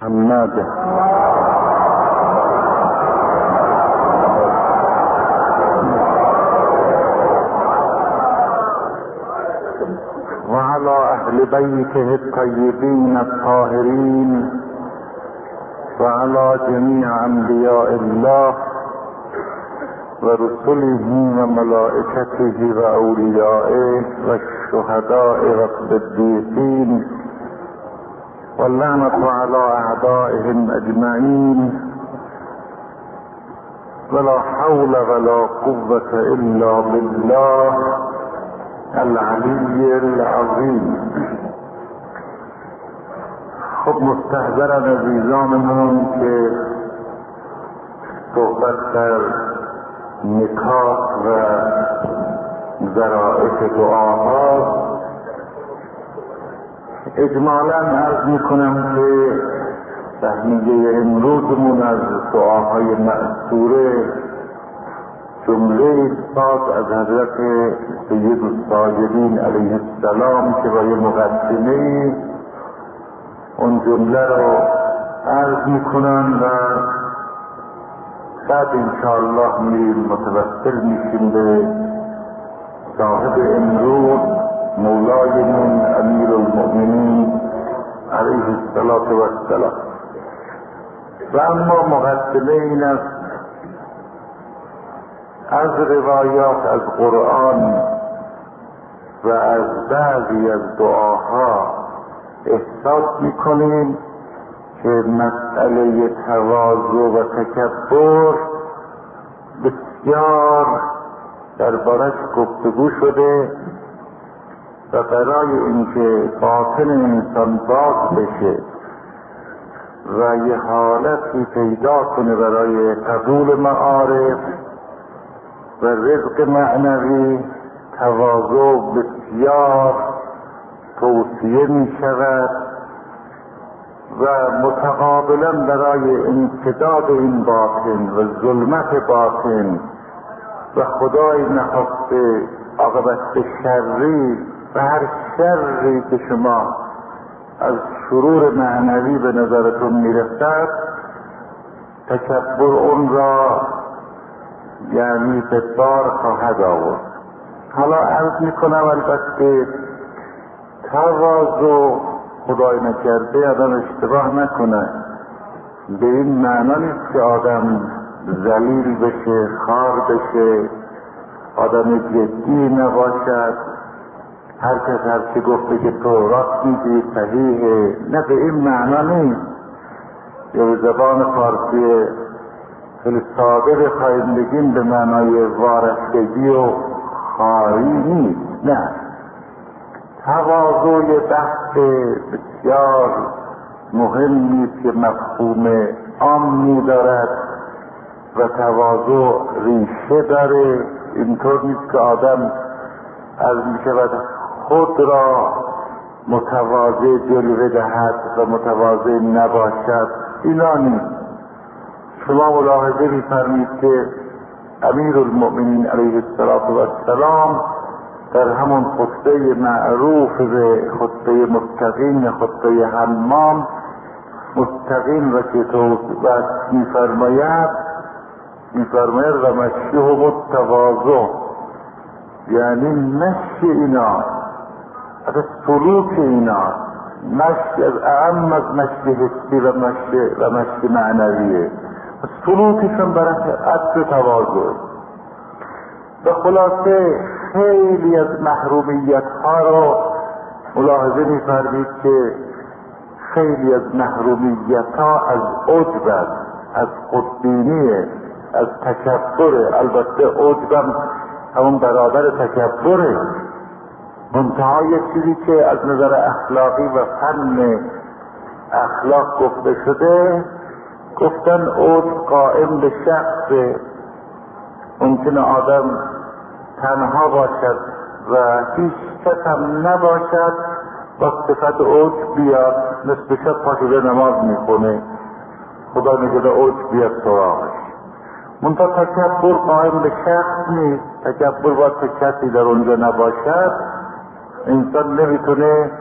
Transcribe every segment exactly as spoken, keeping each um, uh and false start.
محمد وعلى اهل بيته الطيبين الطاهرين وعلى جميع انبياء الله ورسله وملائكته واوليائه والشهداء والصديقين واللعنة على اعدائهم اجمعين ولا حول ولا قوة الا بالله العلی العظیم. خب مستحضرن عزیزانمون که صحبت در نکات و ذرائع دعاها، اجمالا عرض میکنم که تهمیه امروزمون از دعاهای مأثوره جمله استاد از حضرت سید الساجدین علیه السلام که با یه مقدمه اون جمله رو عرض میکنن و بعد انشاءالله میریم متوسل میشیم به صاحب امروز مولایمون امیر المؤمنین علیه السلام. و اما مقدمه این است، از روایات از قرآن و از بعضی از دعاها احساس میکنیم که مسئله تواضع و تکبر بسیار دربارش گفتگو شده و برای اینکه باطن انسان باز بشه و یه حالتی پیدا کنه برای قبول معارف و رزق معنوی، تواضع بسیار توصیه می شود و متقابلا برای انسداد این باطن و ظلمت باطن و خدای نخواسته عاقبت شری و هر شری که شما از شرور معنوی به نظرتون میرسد، تکبر اون را یعنی به بار خواهد آورد. حالا عرض میکنم البته تواضع خدای نکرده آدم اشتباه نکنه، به این معنا نیست که آدم ذلیل بشه، خار بشه، آدم جدی نباشد، هر کس هر چی گفته که تو راست میگی صحیحه، نه به این معنا نیست. یا به زبان فارسی خیلی ساده بخواهیم بگیم به معنای وارستگی و خاری نیست، نه. تواضع بحث بسیار مهمی که مفهوم عامی دارد و تواضع ریشه داره. اینطور نیست که آدم از میشود خود را متواضع جلوه دهد و متواضع نباشد، اینا نیست. شما ملاحظه می‌فرمایید که امیر المؤمنین علیه السلام در همون خطبه معروف به خطبه مستقیم، خطبه حمام، مستقیم را که توصیف می‌فرماید می‌فرماید و مشیهم التواضع، یعنی مشی اینا از سلوک اینا، مشی از اعم از مشی حسی و مشی و مشی معنویه، سلوکشون برای عطر تواضع. به خلاصه خیلی از محرومیت ها رو ملاحظه می‌فرمایید که خیلی از محرومیت ها از عجب است، از خودبینیه، از تکبره. البته عجبم همون برابر تکبره، منتها یک چیزی که از نظر اخلاقی و فن اخلاق گفته شده، گفتن عجب قائم به شخص. ممکنه آدم تنها باشد و هیچ کس هم نباشد، با صفت عجب بیاد، نصف شب پاشده نماز میکنه، خدا نگه عجب بیاد سراغش. منتها تکبر قائم به شخص نیست. تکبر باید که کسی در اونجا نباشد، انسان نمیتونه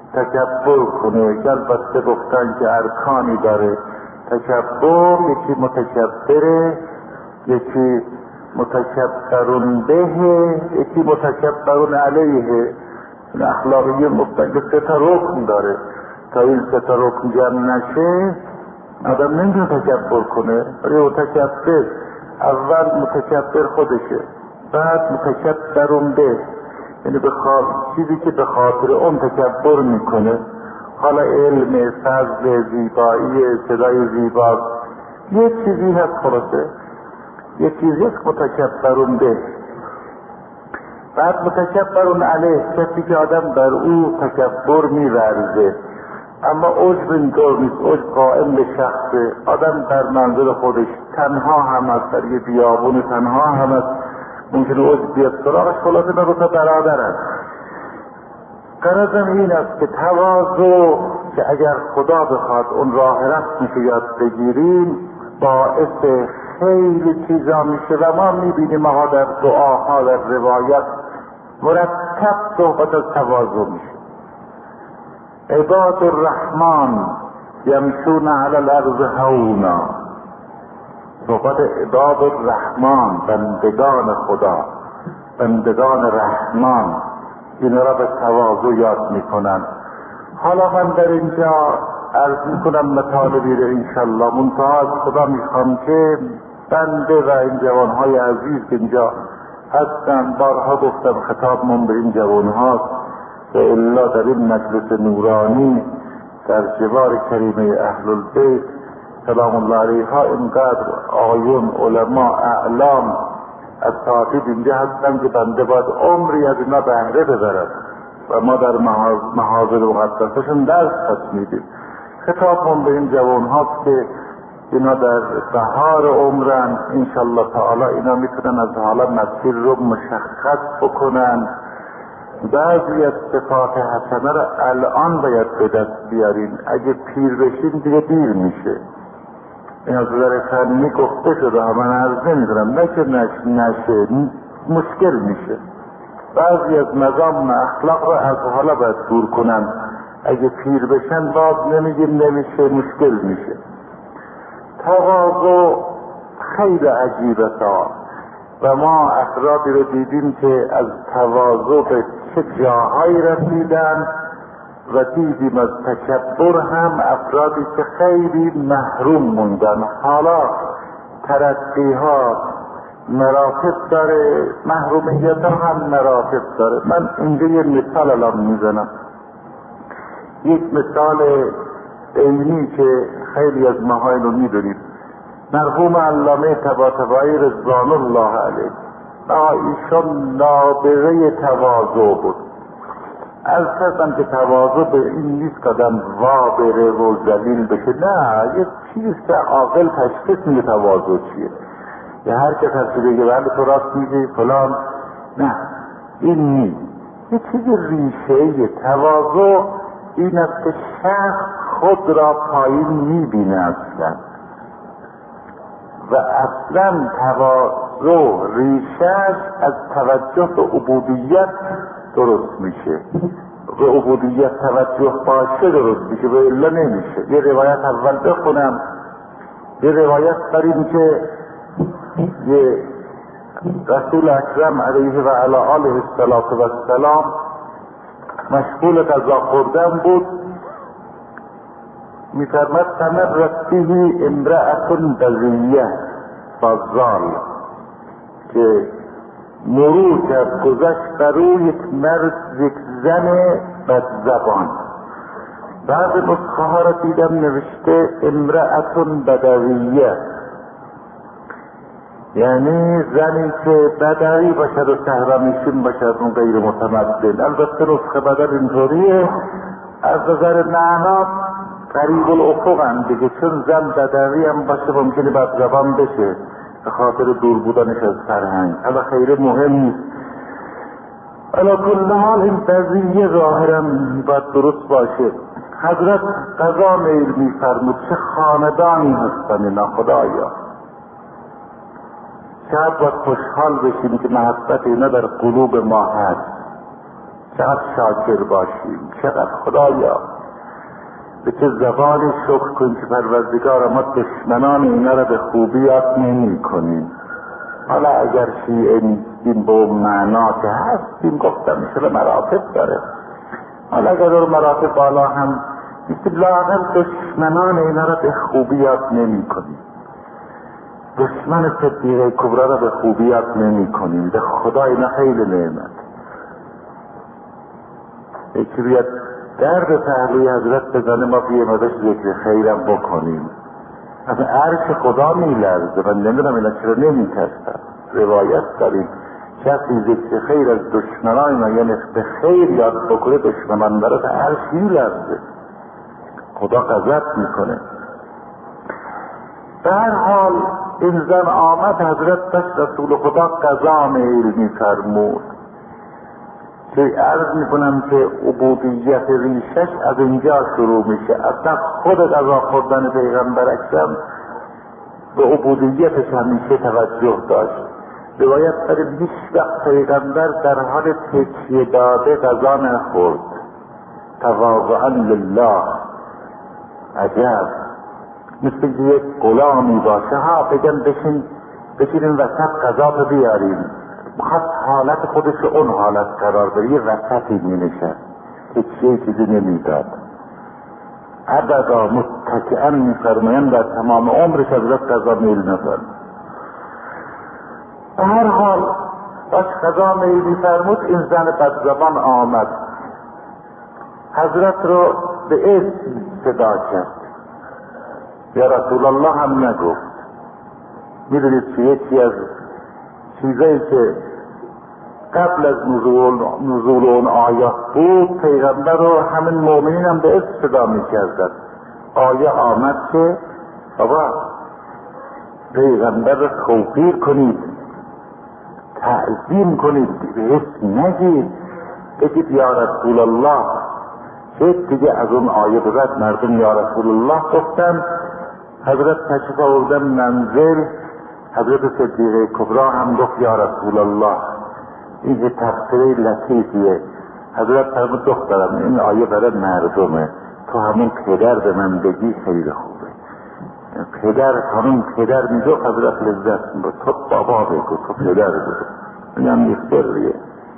تکبر کنه، که البته گفتن که ارکانی داره تکبر، یکی متکبره، یکی متکبرون به، یکی متکبرون علیه. اخلاقی گفتن که سه تا رکن داره، تا این سه تا رکن جمع نشه آدم نمیتونه تکبر کنه. ولی متکبر اول متکبر خودشه، بعد متکبرون به، یعنی به خاطر چیزی که به خاطر اون تکبر میکنه، حالا علم، فضل، زیبایی، صدای زیبا، یه چیزی هست خلاصه، یه چیزی هست متکبرون به. بعد متکبرون علیه، کسی که آدم بر او تکبر میورزه، اما عجب اینطور نیست، عجب قائم به شخصه، آدم در منزل خودش تنها هم است، در یه بیابون تنها هم است، ممکنه عجب بیاد سراغش، خلاصه به تا برادر است. غرضم این است که تواضع که اگر خدا بخواد اون راه رسمش یاد بگیریم باعث خیلی چیزا میشه و ما میبینیم ما در دعاها در روایت مرتب صحبت از تواضع میشه. عباد الرحمن یمشون علی الارض هونا، صحبت عباد الرحمن، بندگان خدا، بندگان رحمان، اینا را به تواضع یاد میکنن. حالا من در اینجا عرض میکنم مطالبی رو انشالله، منتها از خدا میخوام که بنده و این جوانهای عزیز که اینجا هستن، بارها گفتم خطاب من به این جوانهاست که الا در این مجلس نورانی در جوار کریمه اهل البیت سلام الله علیها اینقدر آیون، علما، اعلام، اساتید اینجا هستن که بنده باید عمری از اینا بهره ببرد و ما در محاضر مقدسشون درس پس میدیم. خطاب من به این جوان هاست که اینا در بهار عمرن، انشالله تعالی اینا میتونن از حالا مسیر رو مشخص بکنن. بعضی از صفات حسنه رو الان باید به دست بیارین، اگه پیر بشین دیگه دیر میشه. این از نظر فنی گفته شده، من عرض نمیدونم، نه که نشه, نشه مشکل میشه. بعضی از مزام اخلاق رو از حالا باید دور کنن، اگه پیر بشن باز نمیگیم نمیشه، مشکل میشه. تواضع خیلی عجیبه تا و ما افرادی رو دیدیم که از تواضع به چه جاهایی رسیدن و دیدیم از تکبر هم افرادی که خیلی محروم موندن. حالا ترقی ها مراتب داره، محرومیت هم مراتب داره. من اینجا یه مثال الان میزنم، یک مثال علمی که خیلی از ماها اینو میدونید. مرحوم علامه طباطبایی رضوان الله علیه، ایشون نابغه تواضع بود. از کردم که تواضع به این نیست که آدم وابره و ذلیل بشه، نه، یه چیز که عاقل تشخیص میده تواضع چیه. یه هر کس هستی بگه بله تو راست میگی فلان، نه، این نیست. یه چیز ریشه‌ای تواضع این است که شخص خود را پایین میبینه اصلا و اصلا تواضع ریشه‌اش از توجه به عبودیت درست میشه. به عبودیت توجه باشه درست میشه، به الا نمیشه. یه روایت اول بخونم، یه روایت داریم که یه رسول اکرم علیه و علی آله السلام مشغول غذا خوردن بود، میفرمد تمرت به امرأة بذیه فضال، که مرور کرد گذشت بر او یک مرد، یک زن بدزبان. بعد نسخه ها را دیدم نوشته امرأة بدویه، یعنی زنی که بدوی باشد و صحرامیشون باشد، اون غیر متمدن. البته نسخه بدل اینطوریه، از نظر معنا قریب الافق هم دیگه، چون زن بدوی هم باشه ممکنه بدزبان بشه به خاطر دور بودنش از فرهنگ، اما خیلی مهم نیست. علا کل حال این قضیه ظاهرا باید درست باشه. حضرت قضا میل میفرمود چه خاندانی هستن اینا خدایا، شاید باید خوشحال بشیم که محبت اینا در قلوب ما هست. چقدر شاکر باشیم، چقدر خدایا به چه زبانی شکر کن که پروردگار ما دشمنان اینا را به خوبی یاد نمی کنیم. حالا اگر شیعه نیستیم به اون معنا که هستیم، گفتم میشه مراتب داره، حالا اگر در مراتب بالا هم نیستیم، لااقل دشمنان اینا را به خوبی یاد نمی کنیم. دشمن صدیقه کبرا را به خوبی یاد نمی کنیم. به خدا اینا خیلی نعمت. یکی بیاد در به پهلوی حضرت بزنه، ما بیایم ازش ذکر خیرم بکنیم، از عرش خدا میلرزه. من نمیدونم اینا چرا نمیترسن. روایت داریم کسی ذکر خیر از دشمنان ما، یعنی به خیر یاد بکنه، دشمنان برای به عرش میلرزه، خدا غضب میکنه. به هر حال این زن آمد، حضرت داشت رسول خدا قضا میل میفرمود که عرض میکنم که عبودیت ریشش از اینجا شروع میشه. اصلا خود غذا خوردن پیغمبر اکرم به عبودیتش همیشه توجه داشت. روایت داریم هیچ وقت پیغمبر در حال تکیه داده غذا نخورد، تواضعا لله. عجب، مثل که یک غلامی باشه، ها بگن بشین بشینیم وسط غذا رو بیاریم، بخواد حالت خودش اون حالت قرار بره، یه وسطی می نشد که چیه چیزی نمی داد. ابدا متکئا می فرمایم در تمام عمرش حضرت غذا میل نفرد. به هر حال باش غذا میل می فرمود، این زن بدزبان آمد، حضرت رو به اسم صدا کرد، یا رسول الله هم نگفت. میدونید که یکی از چیزایی که قبل از نزول, نزول اون آیات بود، پیغمبر رو همین مؤمنین هم به اسم صدا میکردن. آیه آمد که بابا پیغمبر رو توقیر کنید، تعظیم کنید، به اسم نگید، بگید یا رسول الله. چه دیگه از اون آیه بعد مردم یا رسول الله گفتن. حضرت تشریف آوردن منزل، حضرت صدیقه کبرا هم گفت یا رسول الله. این یه تفسیر لطیفیه. حضرت فرمود دخترم این آیه برای مردمه، تو همون پدر به من بگی خیلی خوبه. پدر خانم پدر میگو، حضرت لذت میگو، تو بابا بگو، تو پدر بگو. این هم یک سریه.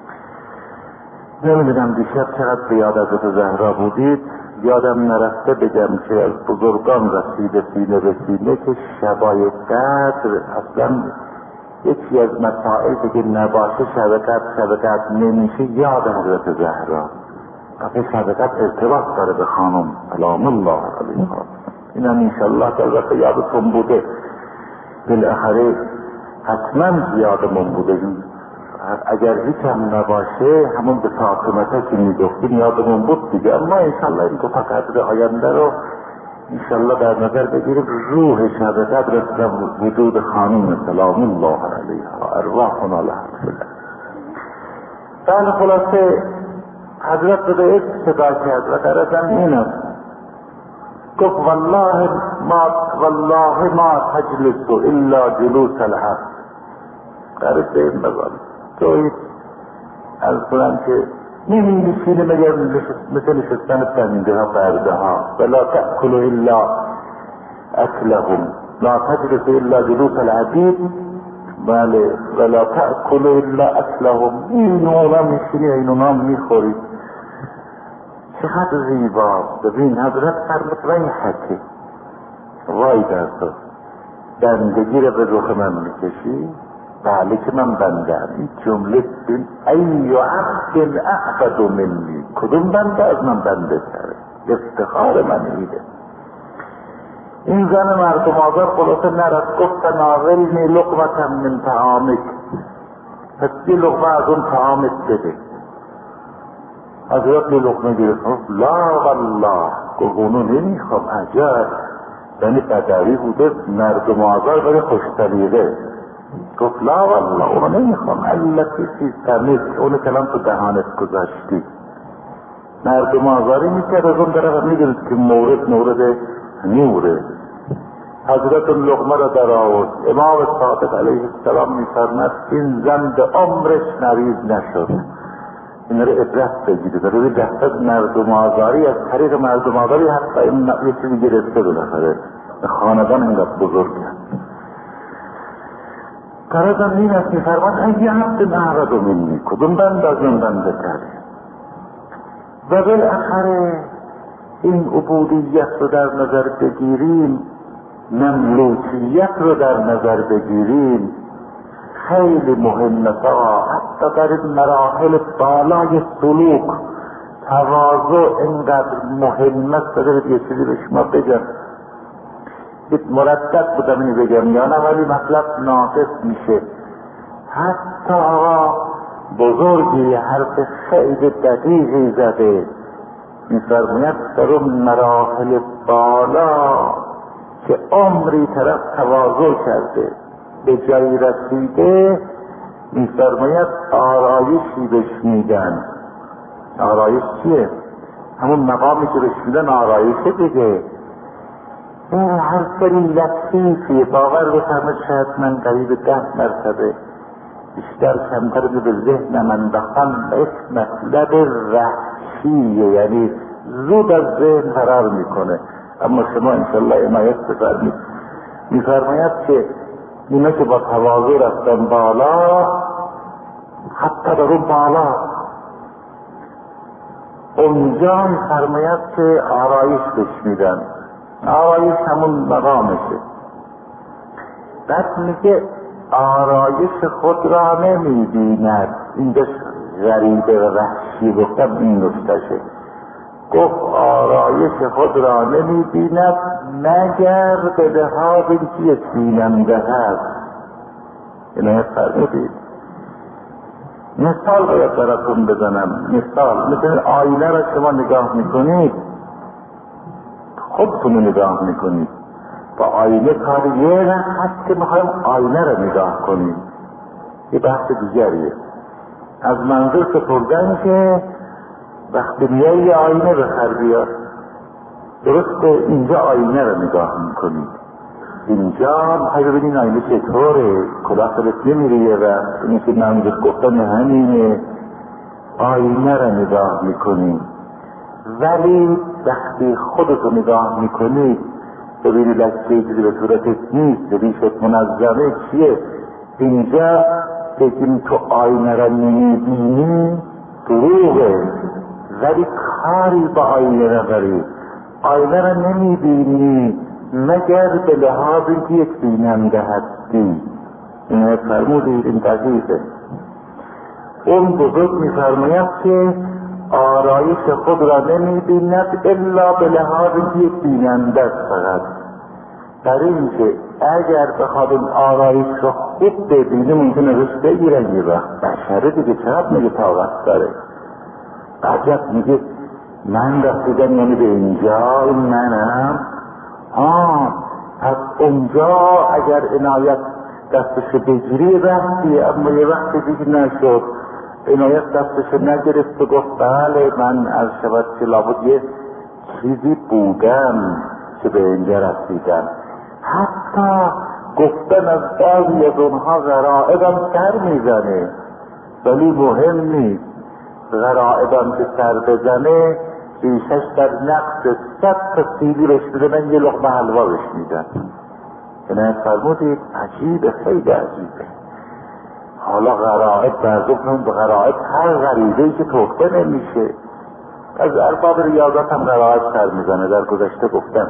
نمیدونم دیشب چقدر به یاد حضرت زهرا بودید، یادم نرفته بگم که از بزرگان رسیده سینه به سینه که شبای قدر اصلا یکی از مسائل که نباشه شب قدر شب قدر نمیشه، یاد حضرت زهرا. پس شب قدر ارتباط داره به خانم سلام الله علیها. این هم انشالله که البته یادتون بوده، بالاخره حتما یادمون بوده. اگر هیچ هم نباشه همون به فاطمته که میگفتیم یادمون بود دیگه. اما انشالله این دو تا قدر آینده رو انشالله در نظر بگیریم. روح شب قدر رسیدن وجود خانم سلام الله علیها، ارواحنا لها الفدا. بله خلاصه حضرت رو به اسم صدا کرد و غرضم این است، گفت والله ما والله ما تجلس الا جلوس الحق. غرض این بگم توی از کنم که نمی نشینه مگر مثل نشستن پرنده ها برده ها. ولا تأکل الا اکلهم لا تجلس الا جلوس العبید. بله ولا تأکل الا اکلهم. این اونا میشینی این اونا میخوری. چقدر زیباست. ببین حضرت فرمود ریحته، وای در تو بندگی رو به رخ من میکشی. بله که من بندم. این جمله بین ای عبد اعبد منی، کدوم بنده از من بنده تره. افتخار من ایده. این زن مردم آزار خلاصه نرد، گفت تناولنی لقمتا من طعامک، پس یه لقمه از اون طعامت بده. حضرت یه لقمه گرفت، لا والله، گفت اونو نمیخوام. عجب، یعنی بدوی بوده مردم آزار بره خوشطریقه. گفت لا والله اونو نمیخوام. التی فی فمک، اونو کلام تو دهانت گذاشتی. مردم آزاری میکرد از اون طرف. میدونید که مورد مورد نوره. حضرت لقمه را در آورد. امام صادق علیه السلام میفرمد این زن به عمرش مریض نشد. این رو عبرت بگیرید. روی دست مردم آزاری، از طریق مردم آزاری حتی این یه چیزی گرفته بالاخره خاندان اینقدر بزرگی هست. قرارم این است میفرماد اگه عبد معرض منی، کدوم بند از اون بنده کرده و بالاخره این عبودیت رو در نظر بگیریم، مملوکیت رو در نظر بگیریم، خیلی مهمه. تا حتی در این مراحل بالای سلوک تواضع اینقدر مهمه. بذارید یه چیزی به شما بگم، مردد بودم اینو بگم یا نه، ولی مطلب ناقص میشه. حتی آقا بزرگی حرف خیلی دقیقی زده، میفرماید در اون مراحل بالا که عمری طرف تواضع کرده به جایی رسیده، میفرماید آرایشی بهش میدن. آرایش چیه؟ همون مقامی که بهش میدن آرایشه دیگه. این هر سری لطیفی باور بفرماید شاید من قریب ده مرتبه بیشتر کمتر به ذهنم انداختم یک مطلب وحشیه، یعنی زود از ذهن فرار میکنه، اما شما انشالله عنایت بفرمید. میفرماید که اینا که با تواضع رفتن بالا، حتی در اون بالا اونجا میفرماید که آرایش بهش میدن. آرایش همون مقامشه. بعد میگه آرایش خود را نمیبیند. اینجا غریبه و وحشی گفتم این نکتهشه. گفت آرایش خود را نمیبیند مگر به لحاظ اینکه یک بیننده هست. اینو فرمودید. مثال باید براتون بزنم. مثال مثل آینه را شما نگاه میکنید، خودتون نگاه میکنید. با آینه کار یه وقت هست که میخوایم آینه را نگاه کنیم، یه بحث دیگریه. از منظور سپردن که وقتی میایی آینه بخر بیار، درسته اینجا آینه را نگاه میکنید، اینجا میخوای ببینین آینه چطوره، کلاه سرت نمیره یه وقت، اینه که منظور گفتن همینه، آینه را نگاه میکنید. ولی وقتی خودتو نگاه میکنید ببینی لکه چیزی به صورتت نیست، ریشت منظمه چیه، اینجا بگیم تو آینه را نمیبینی دروغه، ولی کاری با آینه نداری. آینه را نمیبینی مگر به لحاظ اینکه یک بیننده هستی. این فرمودید این دقیقه. اون بزرگ میفرماید که آرایش خود را نمیبیند الا به لحاظ اینکه یک بیننده است فقط. در این که اگر بخواد این آرایش را خوب ببینه ممکنه ازش بگیرن یه وقت. بشره دیگه چقدر میگه طاقت داره. عجب میگه من رسیدم یعنی به اینجا، این منم. آه از اونجا اگر عنایت دستش بگیری رفتی، اما یه وقت دیگه نشد، عنایت دستش نگرفت و گفت بله من از شود که لابد یه چیزی بودم که به اینجا رسیدم. حتی گفتن از بعضی از اونها غرائبم سر میزنه، ولی مهم نیست. غرائبم که سر بزنه ریشش در نقص صد تا سیلی بهش بدن، یه لقمه حلوا بهش میدن. اینه فرمودید عجیبه، خیلی عجیبه. حالا غرائب برزبنون به غرائب هر غریبهی که توقفه نمیشه. از ارباب ریاضت هم غرائب سر میزنه، در گذشته گفتم.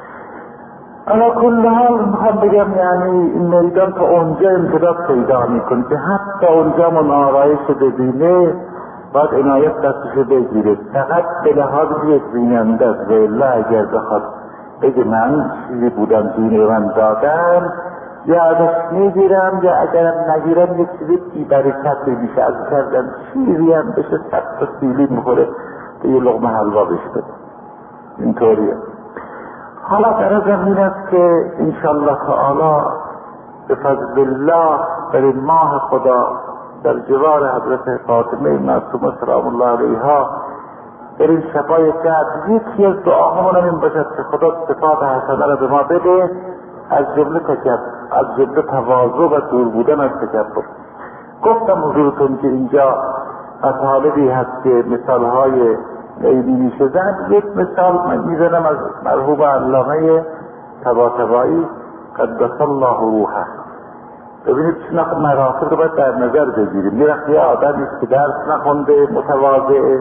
اما کل حال میخوام بگم یعنی این میدان تا اونجا امتداد پیدا میکنه که حتی اونجا من آرایش ببینه باید عنایت دستش بگیره، فقط به لحاظ یک بیننده است. و اگر بخواد بگه من چیزی بودم دینه من دادم، یا ازش میگیرم یا اگرم نگیرم یک چیزی بی برکت میشه، از کردم چیزی هم بشه صد تا سیلی میخوره که یه لقمه حلوا بشه بده. اینطوریه. حالا غرضم این است که انشالله تعالی به فضل الله در این ماه خدا در جوار حضرت فاطمه معصومه سلام الله علیها در این شبای قدر یکی از دعاهامون این باشد که خدا صفات حسنه را به ما بده، از جمله تکبر، از جمله تواضع و دور بودن از تکبر. گفتم حضورتون که اینجا مطالبی هست که مثالهای عیدی میشه زن. یک مثال من میزنم از مرحوم علامه طباطبایی قدس الله روحه. ببینید چون مراتب رو باید در نظر بگیریم. یه وقتی آدمی است که درس نخونده، متواضعه،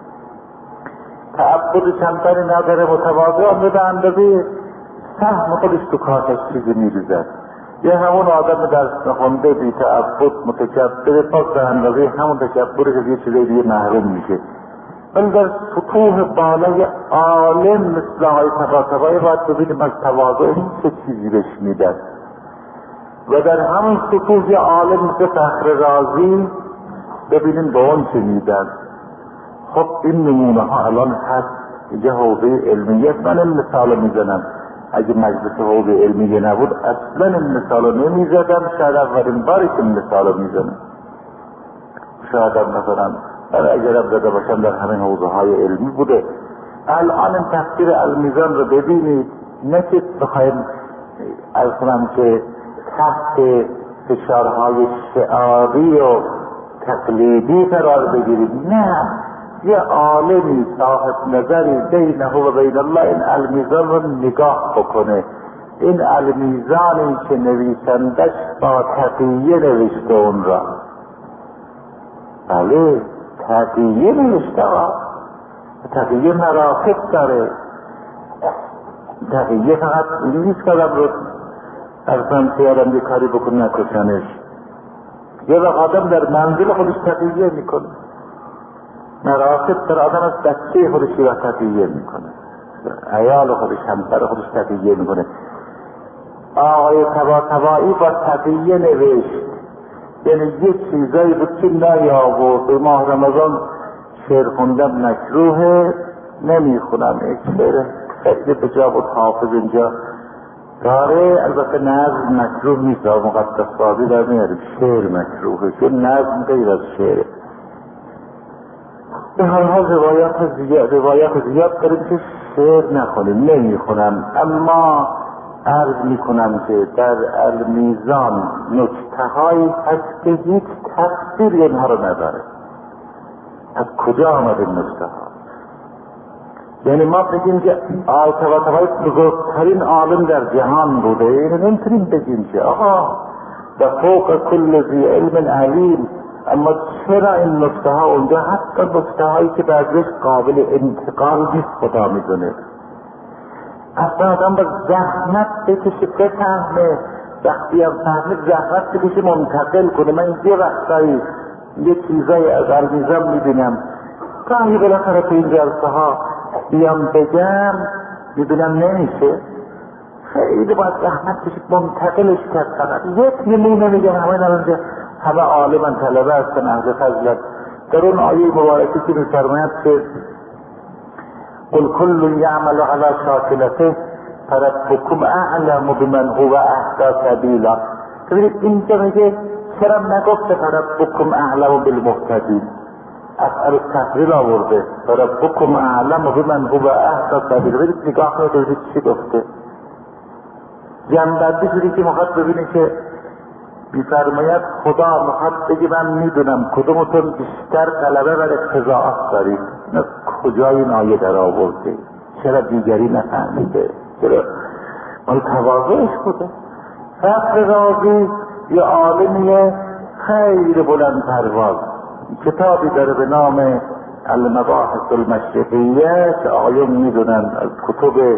تعبد چندانی نداره، متواضع، آن به اندازه سهم خودش تو کارش چیزی میریزد. یه همون آدم درس نخونده، بی تعبد، متکبر، پاس به اندازه همون تکبرش از یه چیزی دیگه محروم میشه. ولی در سطوح بالای عالم مثل آقای طباطبایی باید ببینیم از تواضع چه چیزی بهش میدن. و در همون سطوح عالم مثل فخر رازی ببینیم به اون چه میدن. خب این نمونه ها الان هست. اینجا حوزه علمیت. من این مثال میزنم. اگه مجلس حوزه علمیه نبود اصلا این مثال نمیزدم. شاید اولین باری که این مثال میزنم. شاید هم مثلا من اگرم زده باشم در همین حوزه های علمی بوده. الان این تفسیر المیزان رو ببینید. نه که بخوایم از کنم که تحت فشارهای شعاری و تقلیدی قرار بگیرید. نه، یه عالمی صاحب نظری بینه و بین الله این المیزان رو نگاه بکنه. این المیزانی که نویسندش با تقیه نوشته اون را. بله تقیه نوشته ها. تقیه مراتب داره. تقیه فقط این نیست که آدم رو ارزم که آدم یه کاری بکن نکشنش. یه وقت آدم در منزل خودش تقیه میکنه. مراتب در آدم از بچه خودش را تقیه میکنه. عیال خودش، همسر خودش تقیه میکنه. آقای طباطبایی با تقیه نوشت. یعنی یک چیزایی بود که نیاورد. به ماه رمضان شعر خوندن مکروهه، نمیخونم. یک شعر خیلی بجا بود حافظ اینجا داره. البته نظم مکروه نیست، مقدس بازی در میاریم. شعر مکروهه چون نظم غیر از شعر. به حال ها روایات زیاد روایات زیاد داریم که شعر نخونیم، نمیخونم. اما عرض میکنم که در المیزان نکته هایی هست که هیچ تفسیری اینها رو نداره. از کجا آمد این نکته ها؟ یعنی ما بگیم که آقای طباطبایی بزرگترین عالم در جهان بوده، یعنی نمیتونیم بگیم که آقا در فوق کل ذی علم علیم. اما چرا این نکته ها اونجا حتی نکته هایی که بعضیش قابل انتقال نیست خدا میدونه. اصلا آدم با زحمت بکشه بفهمه، وقتی هم فهمید زحمت بکشه منتقل کنه. من یه وقتایی یه چیزایی از المیزان میبینم، گاهی بالاخره تو این جلسه ها بیام بگم میبینم نمیشه. خیلی باید زحمت بشید منتقلش کرد. فقط یک نمونه میگم. همه نرونجا همه عالمان طلبه هستن، اهل فضلت. در اون آیه مبارکی که میفرماید که قل کل یعمل علی شاکلته فربکم اعلم بمن هو اهدی سبیلا. ببینید اینجا میگه چرا نگفته فربکم اعلم بالمهتدین؟ افعل التفضیل آورده فربکم اعلم بمن هو اهدی سبیلا. ببینید نگاه کنید ببینید چی گفته. جنبندی شدی که مخاطب ببینید که میفرماید خدا مخاطب بگی من میدونم کدومتون بیشتر طلبه و اقتضاعات دارید. از کجا این آیه در آورده؟ چرا دیگری نفهمیده؟ چرا؟ مال تواضعش بوده. فخر رازی یه عالمی خیلی بلند پرواز، کتابی داره به نام المباحث المشرقیه که آقایون میدونن از کتب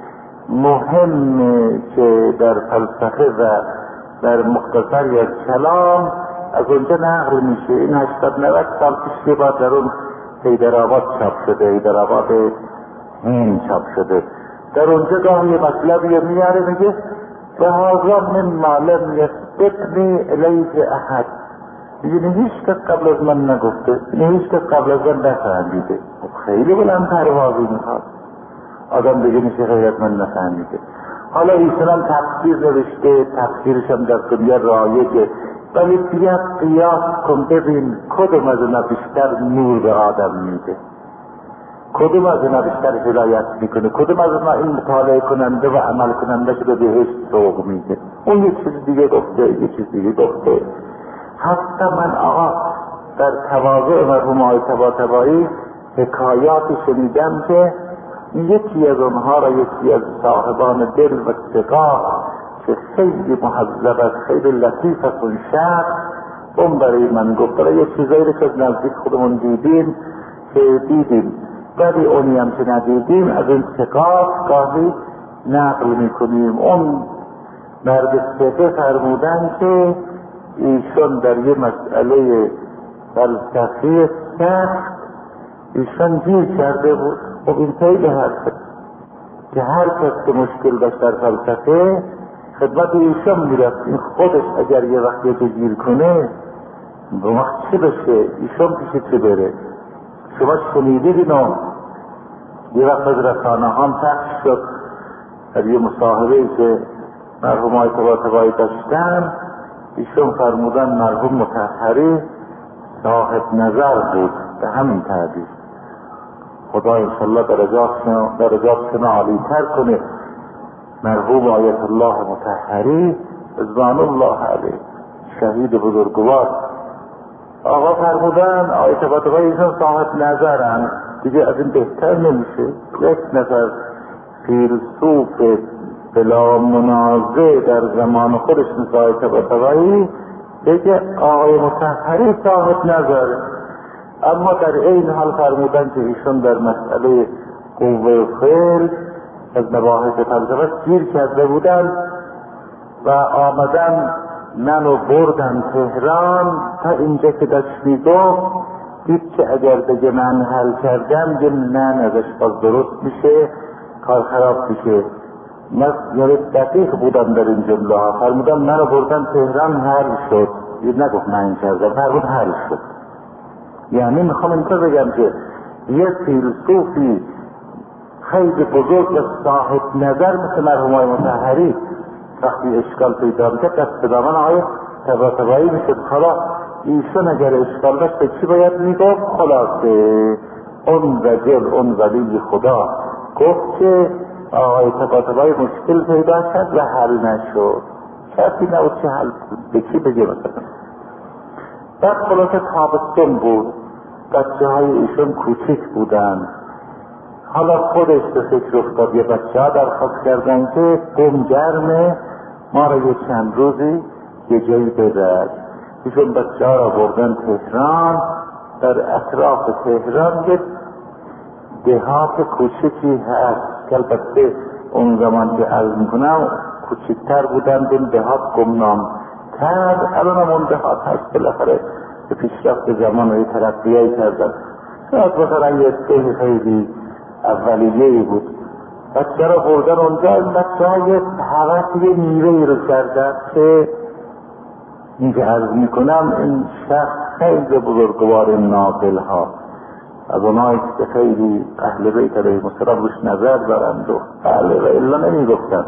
مهم که در فلسفه و در مختصری از کلام از اونجا نقل میشه. این هشتاد نود سال پیش یه بار در اون حیدرآباد چاپ شده، حیدرآباد هند چاپ شده. در اونجا گاهی یه مطلبی میاره میگه و هذا مما لم یسبقنی الیه احد. میگه هیچ کس قبل از من نگفته، هیچ کس قبل از من نفهمیده. خیلی بلند پروازی میخواد آدم دیگه میشه غیرت من نفهمیده. حالا ایشون هم تفسیر نوشته، تفسیرش هم در دنیا رایجه، ولی بیا قیاس کن ببین کدوم از اونا بیشتر نور به آدم میده، کدوم از اونا بیشتر هدایت میکنه، کدوم از اونا این مطالعه کننده و عمل کننده شده بهشت سوق میده. اون یه چیز دیگه گفته، یه چیز دیگه گفته. حتی من آقا در تواضع مرحوم آقای طباطبایی حکایاتی شنیدم که یکی از اونها را یکی از صاحبان دل و ثقا که خیلی مهذب است، خیلی لطیف است اون شخص، اون برای من گفت برای یه چیزایی رو که نزدیک خودمون دیدیم که دیدیم ولی اونی هم که ندیدیم از این ثقات گاهی نقل میکنیم. اون مرد ثقه فرمودن که ایشون در یه مسئله فلسفی سخت ایشون گیر کرده بود. خب این خیلی حرفه که هر کس که مشکل داشت در فلسفه خدمت ایشون میرفت. این خودش اگر یه وقتی رو گیر کنه به وقت چی بشه ایشون پیش چی بره. شما شنیدید اینو یه وقت از رسانه هم پخش شد در یه مصاحبه که مرحوم آقای طباطبایی داشتن، ایشون فرمودن مرحوم مطهری صاحب نظر بود به همین تعبیر. خدا انشالله درجاتشون عالی تر کنه. مرحوم آیت الله مطهری رضوان الله علیه شهید بزرگوار آقا فرمودن آیت طباطبایی ایشون صاحب نظرن، دیگه از این بهتر نمیشه یک نفر فیلسوف بلا منازع در زمان خودش مثل آیت طباطبایی بگه آقای مطهری صاحب نظره. اما در این حال فرمودن که ایشون در مسئله قوه فعل از مباحث فلسفه گیر کرده بودن و آمدن منو بردن تهران تا اینجا که داشت میگفت دید که اگر بگه من حل کردم یه نه ازش باز درست میشه کار خراب میشه. یعنی دقیق بودم در این جمله ها. فرمودن منو بردن تهران حل شد، یه نگفت من کردم، فرمود حل شد. یعنی میخوام اینطور بگم که یه فیلسوفی خیلی بزرگ و صاحب نظر مثل مرحوم آقای مطهری وقتی اشکال پیدا میکرد دست دامن آقای طباطبایی میشد. حالا ایشون اگر اشکال داشت به چی باید میگفت؟ خلاصه اون رجل اون ولی خدا گفت که آقای طباطبایی مشکل پیدا کرد و حل نشد. شرطی نبود چه حل به چی بگه مثلا. بعد خلاصه تابستون بود، بچه های ایشون کوچیک بودن. حالا خودش به فکر افتاد، یه بچه ها درخواست کردن که گم گرمه ما را یه چند روزی یه جایی ببر. ایشون بچه ها را بردن تهران. در اطراف تهران یه دهات کوچیکی هست که البته اون زمان که عرض میکنم کوچکتر بودن، این دهات گمنام تر. الان هم اون دهات هست بالاخره به پیشرفت زمان و یه ترقیه‌ای کردن. شاید مثلا یه ده خیلی اولیه‌ای بود. بچه را بردن اونجا، از بچه ها یه حوث یه میوه‌ای رو کردن که این که عرض میکنم این شخص خیلی بزرگوار ناقل ها از اونایی که خیلی اهل بیت علیهم السلام روش نظر دارند و بله و الا نمیگفتن.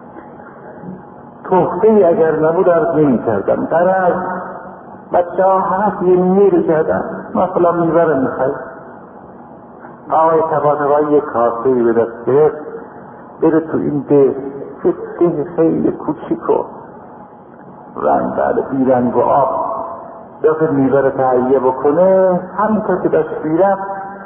توفه‌ای اگر نبود عرض نمی کردن. در از بچه ها هست یه میوه کردن، مثلا میوه رو میخواید آقای طباطبایی یک کاسه‌ای به دست گرفت بره تو این ده ده خیلی کوچیک و رنگ بله بیرنگ و آب دفعه میوه رو تهیه بکنه. همونطور که داشت میرفت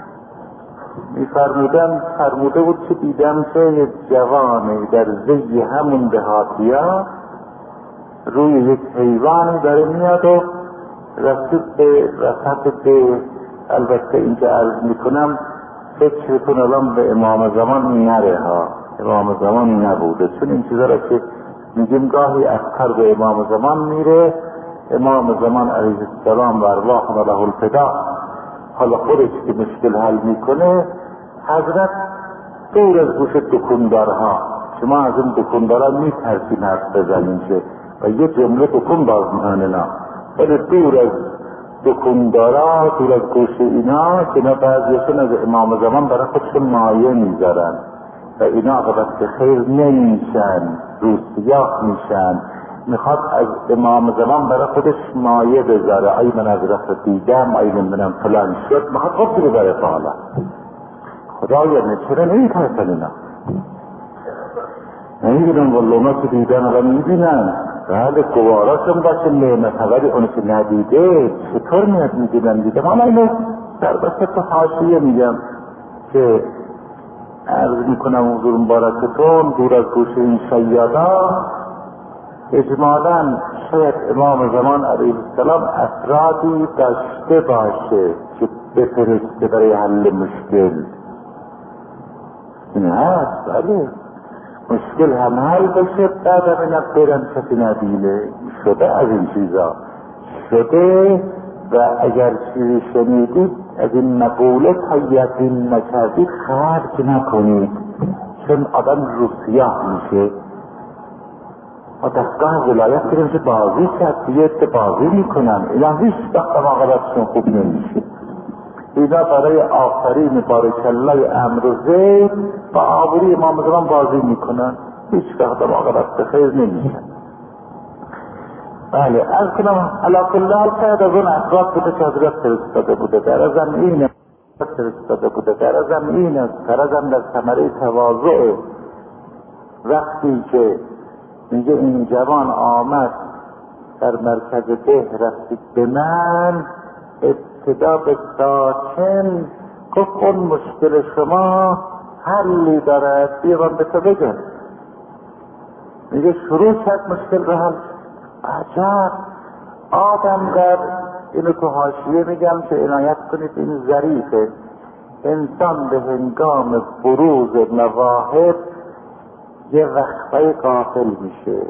میفرمودن فرموده بود که دیدم که یک جوانی در زی همون دهاتیا روی یک حیوانی داره میاد و رسید به وسط به. البته اینکه عرض میکنم فکرتون الان به امام زمان نره ها، امام زمان نبوده، چون این چیزا را که میگیم گاهی اکثر به امام زمان میره. امام زمان علیه السلام و ارواحنا له الفدا حالا خودش که مشکل حل میکنه حضرت دور از گوش دکوندارها، شما از این دکوندارها میترسین حرف بزنین که و یه جمله دکون باز میکنه نه، ولی دور از دکوندارها دور از گوش اینا که اینا بعضیشون از امام زمان برای خودشون مایه میذارن و اینا عقبت خیر نمیشن، روز سیاه میشن. میخواد از امام زمان برای خودش مایه بذاره، ای من از رفت دیدم، ای من منم فلان شد، میخواد خودش رو بره حالا. خدایا چرا نمیترسن اینا؟ نمیدونم والله اونا که دیدن الان میبینن بله گواراشون باشه نعمت، ولی اونو که ندیده چطور میاد میگه من دیدم. حالا اینو در بسته تو حاشیه میگم که عرض میکنم حضور مبارکتون دور از گوش این شیادا، اجمالاً شاید امام زمان علیه السلام افرادی داشته باشه که بفرسته برای حل مشکل. این هست بله، مشکل هم حل بشه بعد هم اینا برن کسی نبینه. شده از این چیزا شده، و اگر چیزی شنیدید از این مقوله تا یقین نکردید خرج نکنید، چون آدم رو سیاه میشه. ما دستگاه ولایت کنیم که بازی کرد دیگه بازی میکنن، اینا هیچ وقت ماقبتشون خوب نمیشه. اینا برای آفرین بارکالله امر و زید با آوری امام زمان بازی میکنن، هیچ وقت ماقبت خیر نمیشه. بله از کنم علاقالله شاید از اون افراد بوده که حضرت فرستاده بوده در زمین فرستاده بوده در زمین است. فرزم در ثمره تواضع وقتی که میگه این جوان آمد در مرکز ده رسید به من، ابتدا به ساکن گفت اون مشکل شما حلی دارد، بیا من به تو بگم. میگه شروع کرد مشکل به حل. عجب آدم در اینو تو حاشیه میگم که عنایت کنید، این ظریفه. انسان به هنگام بروز مواهب یه وقفه غافل میشه،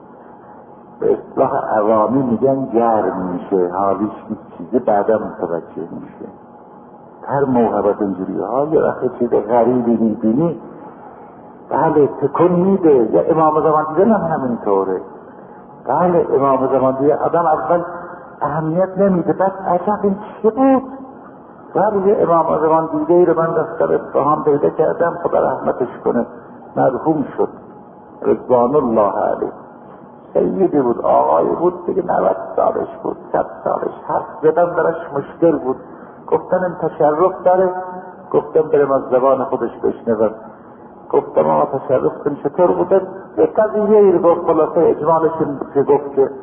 به اصطلاح عوامی میگن گرم میشه، حالیش چیزی بعدا متوجه میشه. هر موهبت اینجوری ها یه وقت چیز غریبی میبینی بله تکون میده. یا امام زمان دیدن هم همینطوره. بله امام زمان دیگه آدم اول اهمیت نمیده، بعد عجب این چی بود؟ بله امام زمان دیده ای رو من دستر اتفاهم پیدا کردم، خدا رحمتش کنه، مرحوم شد رضوان الله علیه. سیدی بود، آقای بود دیگه، نود سالش بود، صد سالش. حرف زدن درش مشکل بود، گفتن این تشرف داره، گفتم برم از زبان خودش بشنوم. گفتم آقا تشرف کن چطور بوده؟ به قضیه ای رو گفت. خلاصه اجمالش این بود که گفت که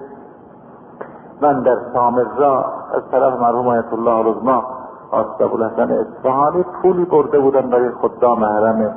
من در سامرا از طرف مرحوم آیت الله العظمی آصف ابوالحسن اصفهانی پولی برده بودن برای خدام حرم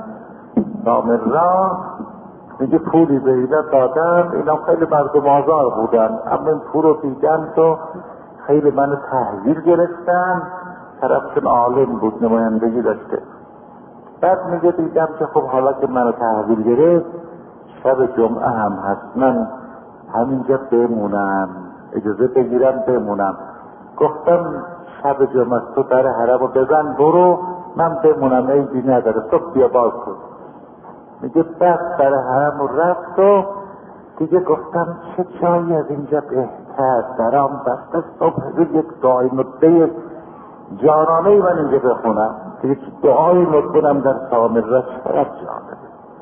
سامرا. میگه پولی به اینا دادن، اینا خیلی مردم آزار بودن، اما این پول رو دیدن تو خیلی منو تحویل گرفتن. طرفشون عالم بود، نمایندگی داشته. بعد میگه دیدم که خب حالا که منو تحویل گرفت شب جمعه هم هست، من همینجا بمونم، اجازه بگیرم بمونم. گفتم شب جمعه تو در حرم رو بزن برو، من بمونم، ایدی نداره، صبح بیا باز کن. میگه بعد در حرم رفت و دیگه گفتم چه جایی از اینجا بهتر، درام بسته صبح روی یک دعای مده جانانه من اینجا بخونم، دیگه دعای مدبونم در سامرا چقدر جانه.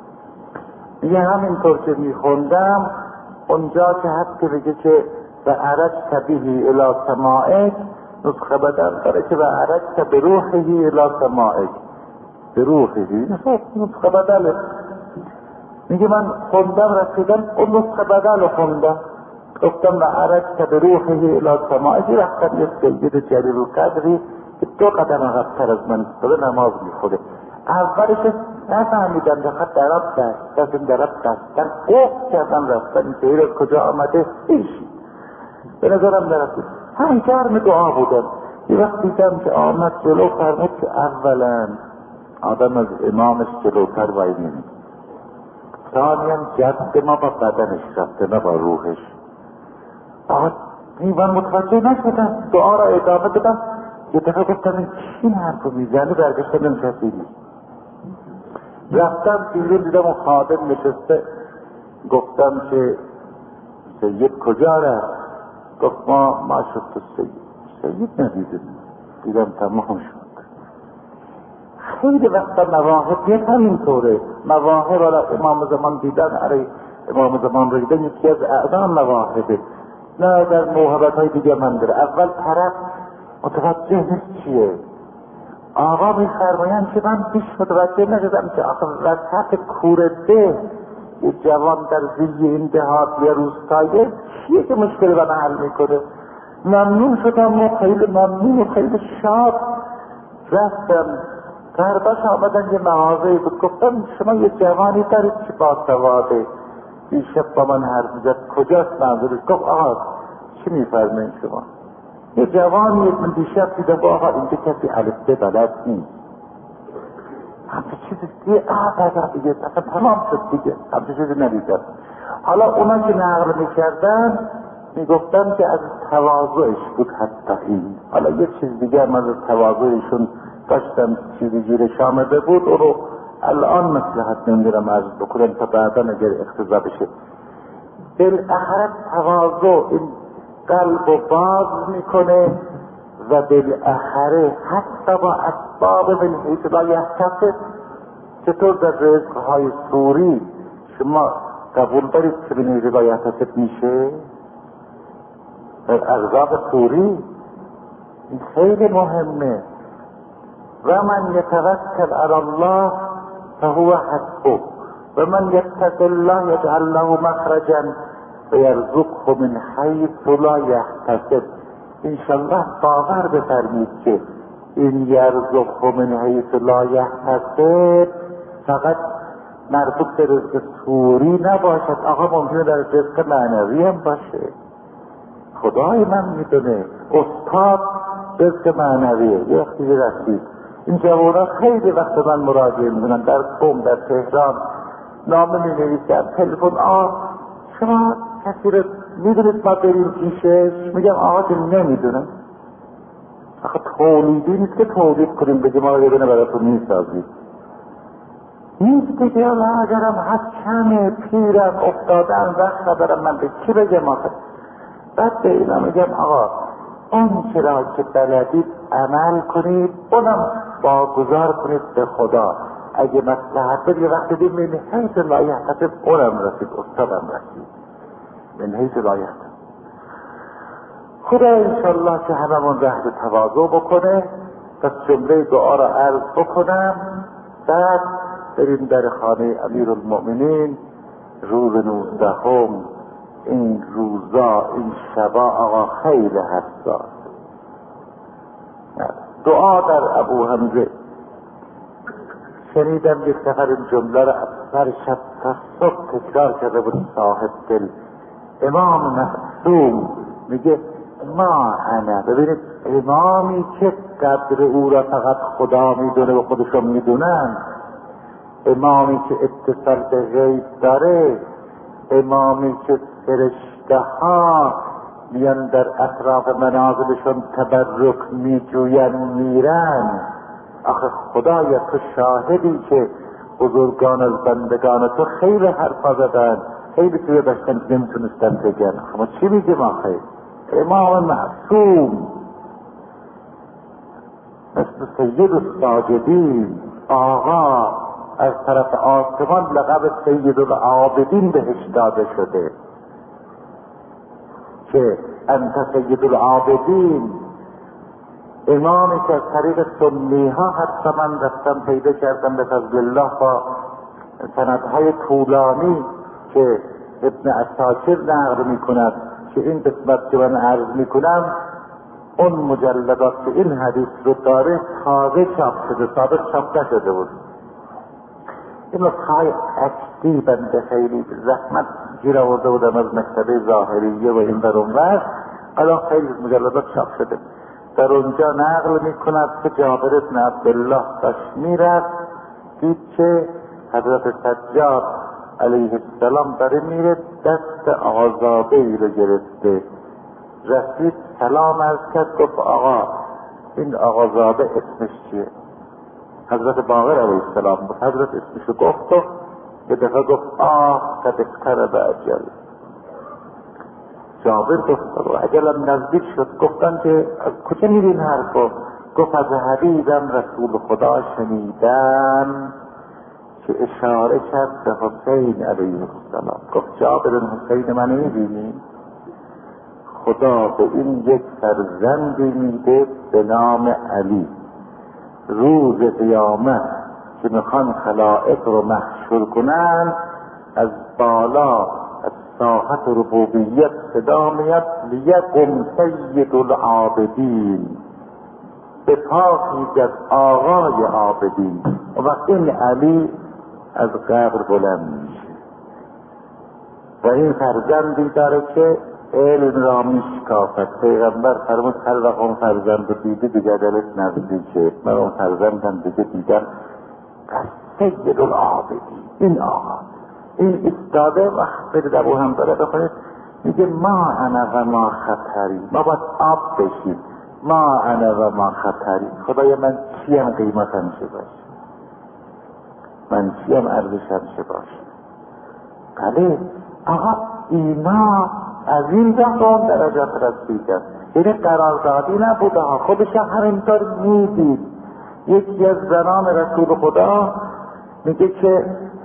میگه همینطور که میخوندم اونجا که حتی بگه که و عرج تبیهی الی سماعک، نسخه بدن داره که و عرج تبی روحهی الی سماعک، به روحهی نسخه بدله. میگه من خوندم رسیدم اون نسخه بدل خوندم، گفتم و عرج تبی روحهی الی سماعک. رفتم یک سید جلیل القدری که دو قدم عقب‌تر از من داره نماز میخوره. اولش نفهمیدم که خط دراب دست دست دراب دست در قفت کردم رفتن که این از کجا آمده ایشی به نظرم نرسید. همین گرم دعا بودم. یه وقت دیدم که آمد جلو فرمود که اولا آدم از امامش جلوتر وای نمید، ثانیاً جد ما با بدنش رفته نه با روحش. آقا من متوجه نشدم، دعا را ادامه دادم. یه دفعه گفتم این چی این حرف رو میزنه؟ برگشتم این کسی نیست. رفتم بیرون دیدم اون خادم نشسته. گفتم که سید کجا رفت؟ گفت ما ما شد تو سید سید ندیدم. دیدم تمام شد. خیلی وقتا مواهب یک همینطوره. مواهب را امام زمان دیدن، علی امام زمان رو دیدن یکی از اعظم مواهبه. نه در موهبت های دیگه من داره. اول طرف متوجه نیست چیه. آقا میفرمایند که من پیش متوجه نشدم که آخه وسط کورده یه جوان در زی این دهات یا روستایه چیه که مشکل رو حل میکنه؟ ممنون شدم و خیلی ممنون و خیلی شاد رفتم. فرداش آمدن یه مغازه‌ای بود، گفتم شما یه جوانی دارید که باسواده، دیشب با من حرف می‌زد، کجاست منظورش؟ گفت آقا چی می‌فرمایید شما؟ یه جوانی من دیشب دیدم آقا اینجا کسی الفبه بلد نیست. همچه چیزی دیگه آقا دیگه اصلا تمام شد دیگه، همچه چیزی ندیدم. حالا اونا که نقل می‌کردن میگفتن که از تواضعش بود حتی این. حالا یه چیز دیگه هم از تواضعشون داشتم چیزی گیرش آمده بود، او رو الان مصلحت نمیدونم عرض بکنم تا بعدا اگر اقتضا بشه. بالاخره تواضع این قلب رو باز میکنه و بالاخره حتی با اسباب من حیث لا یحتسب. چطور در رزقهای سوری شما قبول دارید که من حیث لا یحتسب میشه؟ ارزاق سوری این خیلی مهمه. و من یتوکل علی الله فهو حسبه و من یتق الله یجعل له مخرجا و یرزقه من حیث لا یحتسب. انشالله باور بفرمید که این یرزقه من حیث لا یحتسب فقط مربوط به رزق سوری نباشد. آقا ممکنه در رزق معنوی هم باشه. خدای من میدونه استاد رزق معنویه. یه وقتی رسید این جوانان خیلی وقت من مراجعه میکنن، در قم در تهران نامه می نویسن، تلفن آ شما کسی رو میدونید ما بریم پیشش؟ میگم آقا که نمیدونم. آخه تولیدی نیست که تولید کنیم بگیم آقا یه دونه براتون میسازید. نیست دیگه. الله اگرم هست کمه پیرم افتادم وقت ندارم من به کی بگم آخه. بعد به اینا میگم آقا اون چرا که بلدید عمل کنید، اونم واگذار کنید به خدا. اگه مصلحت بدید یه وقت دید من حیث لا یحتسب اونم رسید، استادم رسید من حیث لا یحتسب. خدا انشالله که هممون رهد تواضع بکنه. پس جمله دعا را عرض بکنم، بعد بریم در خانه امیر المؤمنین. روز نوزدهم این روزا این شبا آقا خیلی حساس. دعا در ابو حمزه شنیدم یک سفر این جمله را سر شب تا صبح تکرار کرده بود صاحب دل امام معصوم. میگه ما انا. ببینید امامی که قدر او را فقط خدا میدونه و خودشون میدونن، امامی که اتصال به غیب داره، امامی که فرشته ها میان در اطراف منازلشون تبرک میجوین میرن. آخه خدایا تو شاهدی که بزرگان از بندگان تو خیلی حرفا زدن، خیلی توی داشتن نمیتونستن بگن. ما چی میگیم آخه؟ امام معصوم مثل سید الساجدین آقا از طرف آسمان لقب سید العابدین بهش داده شده که انت سید العابدین. امامی که از طریق سنی ها حتی من رفتم پیدا کردم به فضل الله با سندهای طولانی که ابن عساکر نقل می کند که این قسمت که من عرض می کنم اون مجلدات که این حدیث رو داره تازه چاپ شده، سابق چاپ نشده بود. این نسخه‌های عکسی بنده خیلی زحمت گیر آورده بودم از مکتبه ظاهریه و این در اون وقت، الان خیلی مجلدات چاپ شده. در اونجا نقل می کند که جابر ابن عبدالله داشت میرفت، دید که حضرت سجاد علیه السلام داره میره، دست آزاده ای رو گرفته. رسید سلام عرض کرد، گفت آقا این آقازاده اسمش چیه؟ حضرت باقر علیه السلام بود. حضرت اسمشو گفت و یه دفعه گفت آه قد اقترب اجل. جابر گفت و اجلم نزدیک شد. گفتن که از کجا میدین حرفو؟ گفت از حبیبم رسول خدا شنیدم که اشاره کرد به حسین علیه السلام. گفت جابر حسین من میبینی؟ خدا به این یک فرزندی میده به نام علی. روز قیامت که میخوان خلائق رو محشور کنن، از بالا از ساحت ربوبیت صدا میاد لیقم سید العابدین، به پاکی از آقای عابدین. و وقت این علی از قبر بلند میشه و این فرزندی داره که علم را میشکافد. پیغمبر فرمود هر وقت اون فرزند رو دیده دیگه دلت نزدیکه. من اون فرزندم دیگه دیدم سید العابدین، این آقا این استاده و برید ابو حنظله بخونید میگه ما انا و ما خطری، ما باید آب بشیم. ما انا و ما خطری، خدای من چیم قیمتم چه باشه، من چیم ارزشم چه باشه. بله آقا اینا از این زمان درجات رسیدن، یعنی قراردادی نبوده ها، خودش همینطور میدید. یکی از زنان رسول خدا میگه که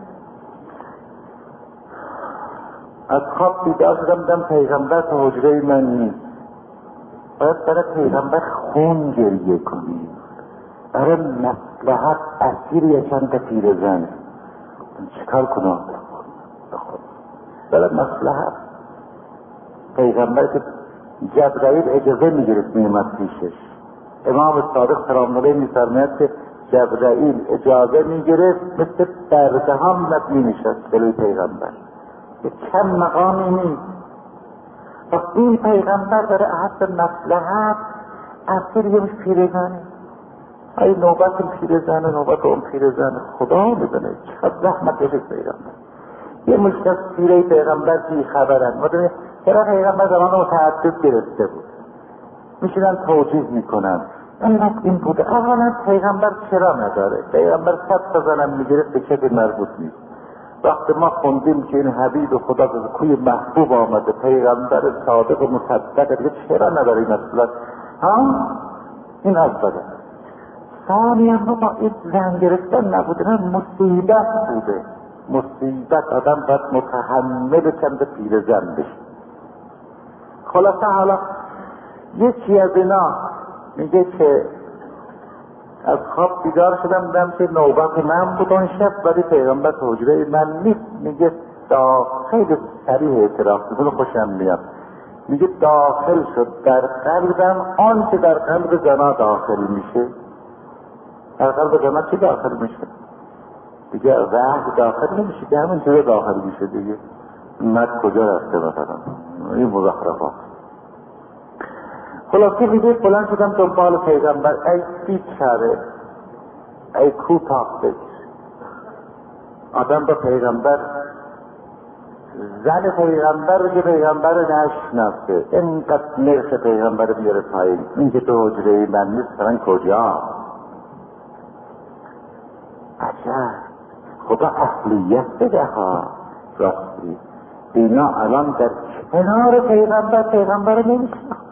از خواب بیدار شدم دیدم پیغمبر تو حجره من نیست. باید برای پیغمبر خون گریه کنیم، برای مصلحت اسیر یه چند پیر زن چیکار کنم بخون برای مصلحت. پیغمبر که جبرائیل اجازه میگرفت میومد پیشش. امام صادق سلام علیه میفرماید که جبرائیل اجازه میگرفت مثل برده هم نبی میشد جلوی پیغمبر، که کم مقامی نیست. و این پیغمبر داره احد مصلحت اصیر یه پیرزنه، ای نوبت این پیرزنه نوبت اون پیرزنه، خدا میدونه چقدر زحمت کشید پیغمبر. یه مشت از پیره پیغمبر بی خبرن. مدونه چرا پیغمبر زمان متعدد گرفته بود، میشینن توجیه میکنن علت این بوده. اولا پیغمبر چرا نداره؟ پیغمبر صد تا زنم میگرفت به چه مربوط نیست. وقتی ما خوندیم که این حبیب خدا به کوی محبوب آمده، پیغمبر صادق و مصدق، دیگه چرا نداره این اصلا؟ ها؟ این اوله. ثانیا ما این زن گرفتن نبوده، نه مصیبت بوده. مصیبت آدم باید متحمل چند پیر زن بشه. خلاصه حالا یکی از اینا میگه که از خواب بیدار شدم دیدم که نوبت من بود اون شب، ولی پیغمبر تو حجره من نیست. میگه خیلی صریح اعتراف کنه، خوشم میاد. میگه داخل شد در قلبم آن که در قلب زنا داخل میشه. در قلب زنا چی داخل میشه؟ دیگه وحی داخل نمیشه که همین چیز داخل میشه دیگه. مد کجا رفته مثلا این مزخرفات. خلاصه میگه بلند شدم دنبال پیغمبر، ای بیچاره، ای کوتاه بکش. آدم با پیغمبر، زن پیغمبر رو که پیغمبر نشناسه اینقدر نرخ پیغمبر بیاره پایین. این که تو حجره من نیست فرن کجا؟ عجب، خدا اهلیت بده ها. راستی اینا الان در کنار پیغمبر پیغمبر نمیشناسه.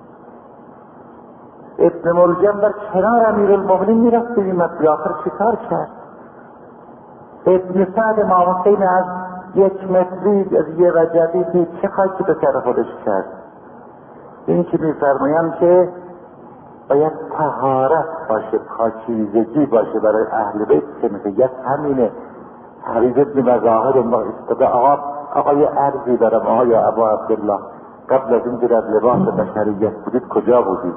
ابن ملجم در کنار امیرالمومنین میرفت ببینید آخر چیکار کرد. ابن سعد امام حسین از یک متری از یه وجبی دید چه خاکی به سر خودش کرد. این که میفرمایند که باید طهارت باشه، پاکیزگی باشه برای اهل بیت که میگه همینه. حریز ابن مظاهر ما استده آقا آقا یه عرضی دارم آقا یا ابا عبدالله، قبل از این که در لباس بشریت بودید کجا بودید؟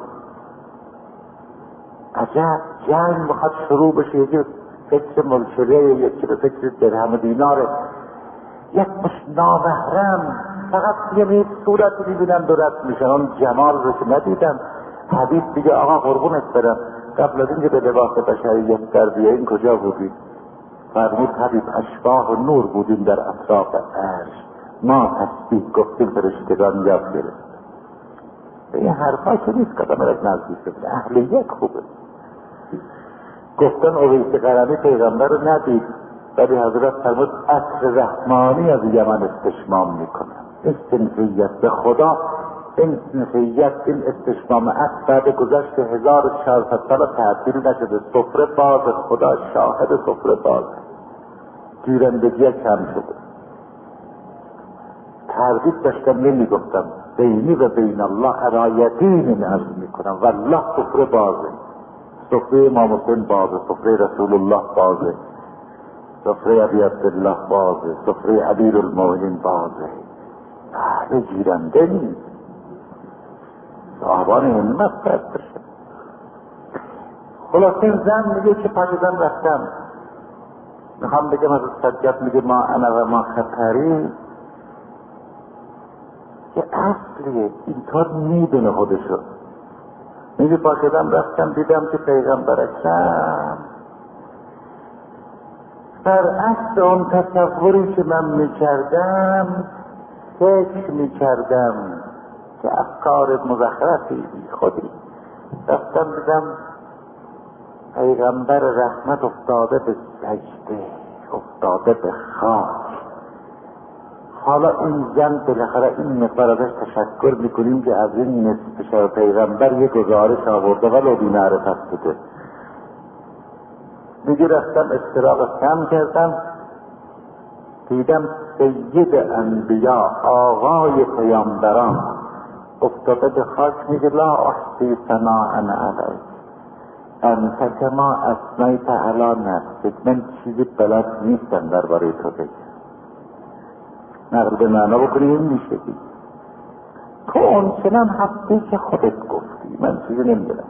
عجب جنگ میخواد شروع بشه، یکی فکر ملچره، یکی به فکر درهم دیناره، یک مش نامحرم فقط یه صورت میبینن دورت میشن. اون جمال رو که ندیدن. حبیب دیگه آقا قربونت برم قبل از این که به لباس بشریت در بیایین کجا بودید؟ فرمود حبیب اشباح و نور بودیم در اطراف عرش، ما تسبیح گفتیم فرشتگان یاد گرفت. این حرفا که نیست که آدم نزدیک بده، اهلیت خوبه. گفتن اویس قرنی پیغمبر رو ندید، ولی حضرت فرمود عطر رحمانی از یمن استشمام میکنه. این سنخیت به خدا، این سنخیت، این استشمام عطر بعد گذشت هزار و چهارصد سال تعطیل نشده. سفره باز، خدا شاهد سفره باز، گیرندگی کم شده. تردید داشتم نمیگفتم بینی و بین الله ارایتین عرض میکنم والله سفره بازه. سفره امام حسین بازه، سفره رسول الله بازه. سفره ابی عبدالله بازه، سفره امیرالمومنین بازه. اهل گیرنده نیست، صاحبان همت باید بشه. خلاصه زن میگه که پاشدم رفتم، میخوام بگم از سجاد میگه ما انا و ما خطری، که اصلیه اینطور میدونه خودشو. میگه پاشدم رفتم دیدم که پیغمبر اکرم برعکس اون تصوری که من میکردم فکر میکردم که افکار مزخرفی بی خودی. رفتم دیدم پیغمبر رحمت افتاده به سجده، افتاده به خاک. حالا این زن بالاخره این مقدار ازش تشکر میکنیم که از این نصف شب پیغمبر یک گزارش آورده ولو بی معرفت بوده. دیگه رفتم استراق کم کردم، دیدم سید انبیا آقای پیامبران افتاده به خاک. میگه لا احصی ثناء علیک انت کما اثنیت علی نفسک، من چیزی بلد نیستم درباره تو بگم. نقل به معنا بکنیم میشه دید تو اون چنان هستی که خودت گفتی، من چیزی نمیدونم.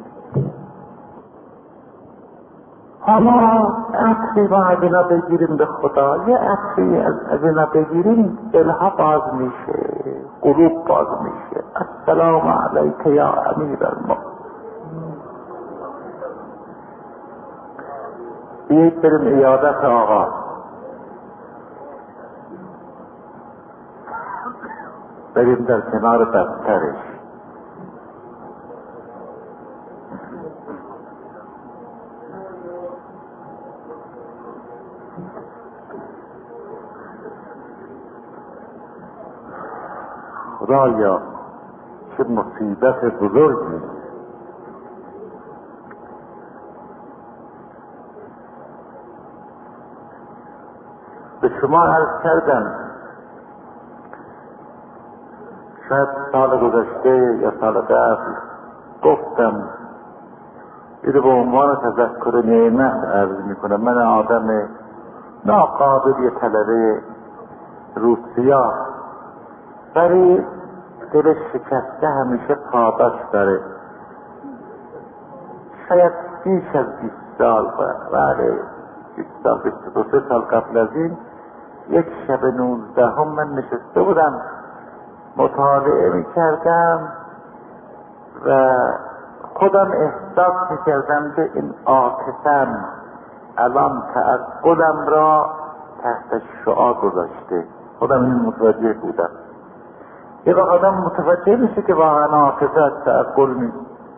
حالا عطری ما از اینا بگیریم به خدا، یه عطری از اینا بگیریم دلها باز میشه، قلوب باز میشه. السلام علیک یا امیر المؤمنین. بیایید بریم عیادت آقا. بریم در کنار دفترش. خدایا چه مصیبت بزرگی. به شما عرض کردم شاید سال گذشته یا سال قبل گفتم، اینو به عنوان تذکر نعمت عرض میکنم. من آدم ناقابل یه طلبه روسیا ولی دل شکسته همیشه پاداش داره. شاید بیش از بیست سال بله بیست سال بیست و دو سه سال قبل از این یک شب نوزده هم من نشسته بودم مطالعه میکردم و خودم احساس میکردم که این عاطفه‌ام الان تعقلم را تحت شعاع گذاشته. خودم این متوجه بودم. یه وقت آدم متوجه میشه که واقعا عاطفه از تعقل نیست.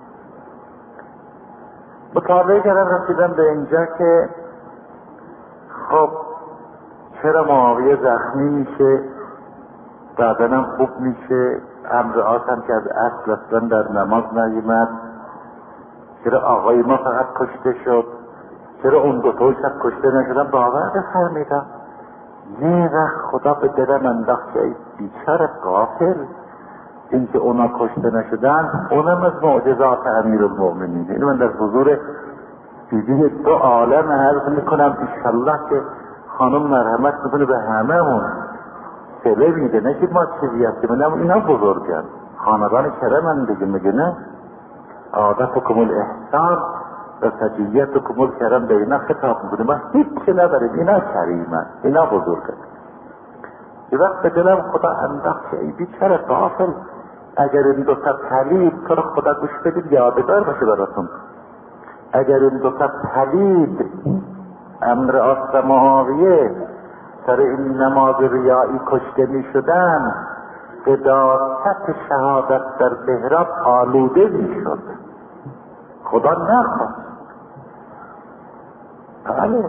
مطالعه کردم رسیدم به اینجا که خب چرا معاویه زخمی میشه، بعدنم خوب میشه، امر آسم که از اصل اصلا در نماز نیامد، چرا آقای ما فقط کشته شد، چرا اون دو تا شب کشته نشدن. باور بفرمیدم یه وقت خدا به دلم انداخت که ای بیچاره غافل، این که اونا کشته نشدن اونم از معجزات امیرالمؤمنین. اینو من در حضور دیدی دو عالم عرض میکنم انشالله که خانم مرحمت میکنه به همه اون سله میده، نه که ما چیزی هستیم. من اینا بزرگن، خاندان کرمن دیگه. میگه نه عادتکم الاحسان و سجیتکم الکرم، به اینا خطاب میکنه. ما هیچ نداریم، اینا کریمن، اینا بزرگن. یه وقت به دلم خدا انداخت که ای بیچاره غافل، اگر این دو تا پلید تو رو خدا گوش بدید یادگار باشه براتون، اگر این دو تا پلید امر آسر معاویه سر این نماز ریایی کشته می شدن، قداست شهادت در بهرات آلوده می شد. خدا نخواست. بله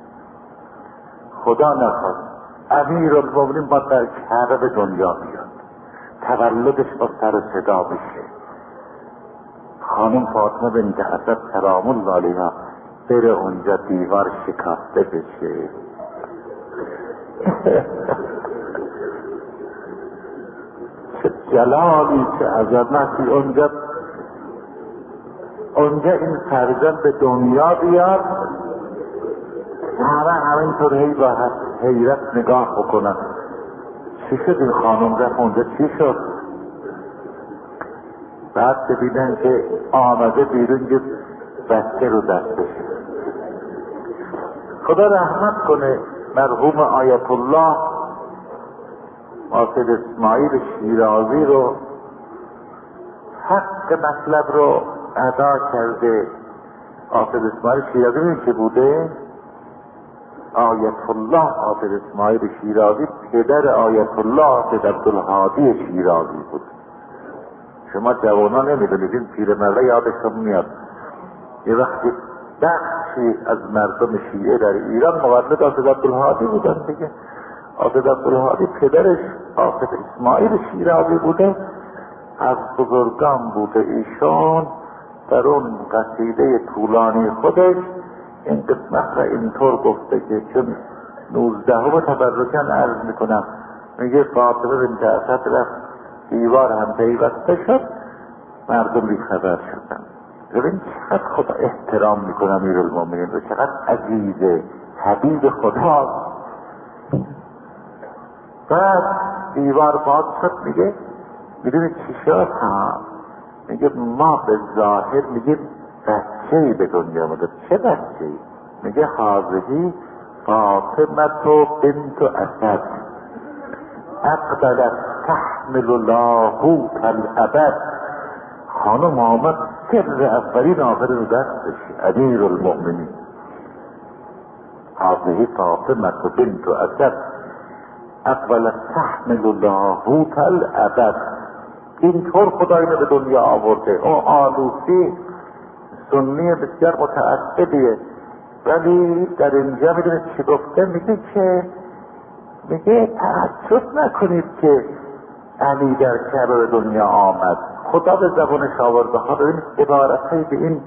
خدا نخواست. امیرالمؤمنین با در کعبه به دنیا بیاد، تولدش با سر صدا بشه، خانم فاطمه بنت اسد سلام الله علیها بره اونجا دیوار شکافته بشه. چه جلالی، چه عظمتی. اونجا اونجا این فرزند به دنیا بیاد، همه همینطور هی با حیرت نگاه بکنن چی شد این خانم رفت اونجا چی شد؟ بعد ببینن که آمده بیرون یه بچه رو دستشه. خدا رحمت کنه مرحوم آیت الله حافظ اسماعیل شیرازی رو حق مطلب رو ادا کرده. حافظ اسماعیل شیرازی این که بوده؟ آیت الله حافظ اسماعیل شیرازی پدر آیت الله حافظ عبدالهادی شیرازی بود. شما جوانا نمیدونید، این پیرمرده یادشون میاد یه وقتی بخشی از مردم شیعه در ایران مولد حافظ عبدالهادی بودن دیگه. حافظ عبدالهادی پدرش حافظ اسماعیل شیرازی بوده، از بزرگان بوده. ایشون در اون قصیده طولانی خودش این قسمت را اینطور گفته که چون نوزدهم تبرکن عرض میکنم، میگه فاطمه بنت اسد رفت دیوار هم پیوسته شد، مردم بی خبر شدن. ببین چقدر خدا احترام میکنه امیرالمومنین و چقدر عزیزه، حبیب خداست. بعد دیوار باز شد، میگه میدونی چی شد؟ ها میگه ما به ظاهر میگه بچه‌ای به دنیا آمده. چه بچه‌ای؟ میگه حاضری فاطمه بنت اسد اقبلت تحمل لاهوت الابد. خانم آمد سر اولین آخر رو دستش، امیرالمؤمنین. حاضری فاطمه بنت اسد اقبلت تحمل لاهوت الابد. اینطور خدا اینو به دنیا آورده. اون آلوسی سنی بسیار متعصبیه، ولی در اینجا میدونید چی گفته؟ میگه که میگه تعجب نکنید که علی در کربلا دنیا آمد. خدا به زبانش آورده. ها ببینید عبارتهایی به این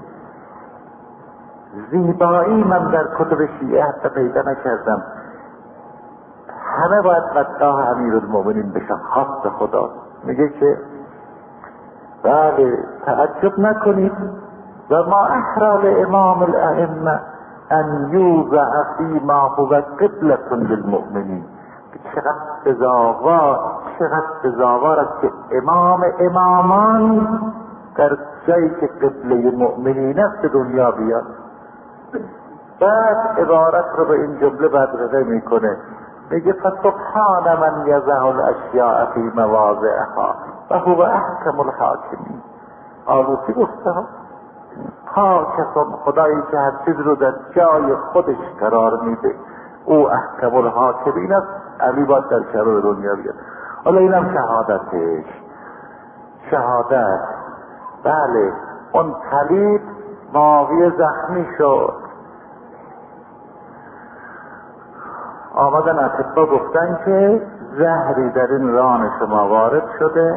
زیبایی من در کتب شیعه حتی پیدا نکردم. همه باید مداح امیرالمؤمنین بشن، خاص خدا. میگه که بله تعجب نکنید و ما احرال امام الائمه ان یوضع فی ما هو قبلة للمؤمنین. چقدر سزاوار، چقدر سزاوار است که امام امامان در جایی که قبله مؤمنین است به دنیا بیاد. بعد عبارت رو به این جمله بدرقه میکنه، میگه فسبحان من یضع الاشیاء فی مواضعها و هو احکم الحاکمین. آلوسی گفته ها پاکستان خدایی که هر چیز رو در جای خودش قرار میده، او احکم الحاکمین است. علی باید در کربلا دنیا بیاد. حالا اینم شهادتش، شهادت. بله اون طلیب معاویه زخمی شد، آمدن اطبا گفتن که زهری در این ران شما وارد شده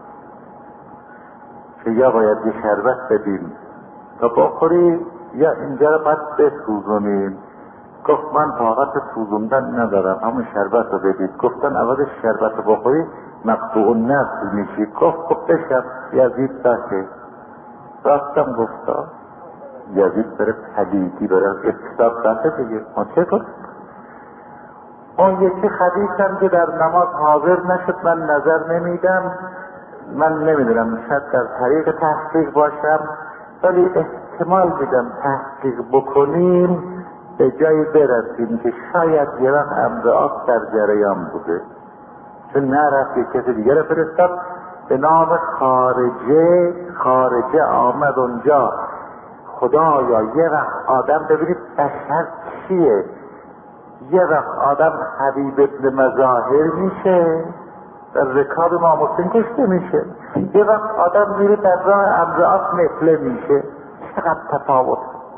که یا باید یه شربت بدین تا بخوری یا اینجا رو باید بسوزونین. گفت من طاقت سوزوندن ندارم، همون شربت رو بدید. گفتن اول شربت رو بخوری مقطوع نسل میشی. گفت خب بشم یزید بشه. راستم گفتا یزید بره پلیدی بره افتاد بشه دیگه، ما چه کنم؟ اون یکی خدیثم که در نماز حاضر نشد، من نظر نمیدم، من نمیدونم شاید در طریق تحقیق باشم، ولی احتمال میدم تحقیق بکنیم به جایی برسیم که شاید یه وقت امرآت در جریان بوده، چون نرفت یک کسی دیگر رو فرستاد به نام خارجه. خارجه آمد اونجا. خدایا یه وقت آدم ببینید بشر چیه، یه وقت آدم حبیب ابن مظاهر میشه، در رکاب امام حسین کشته میشه. یه وقت آدم میره در راه امرآت نفله میشه. چقدر تفاوت.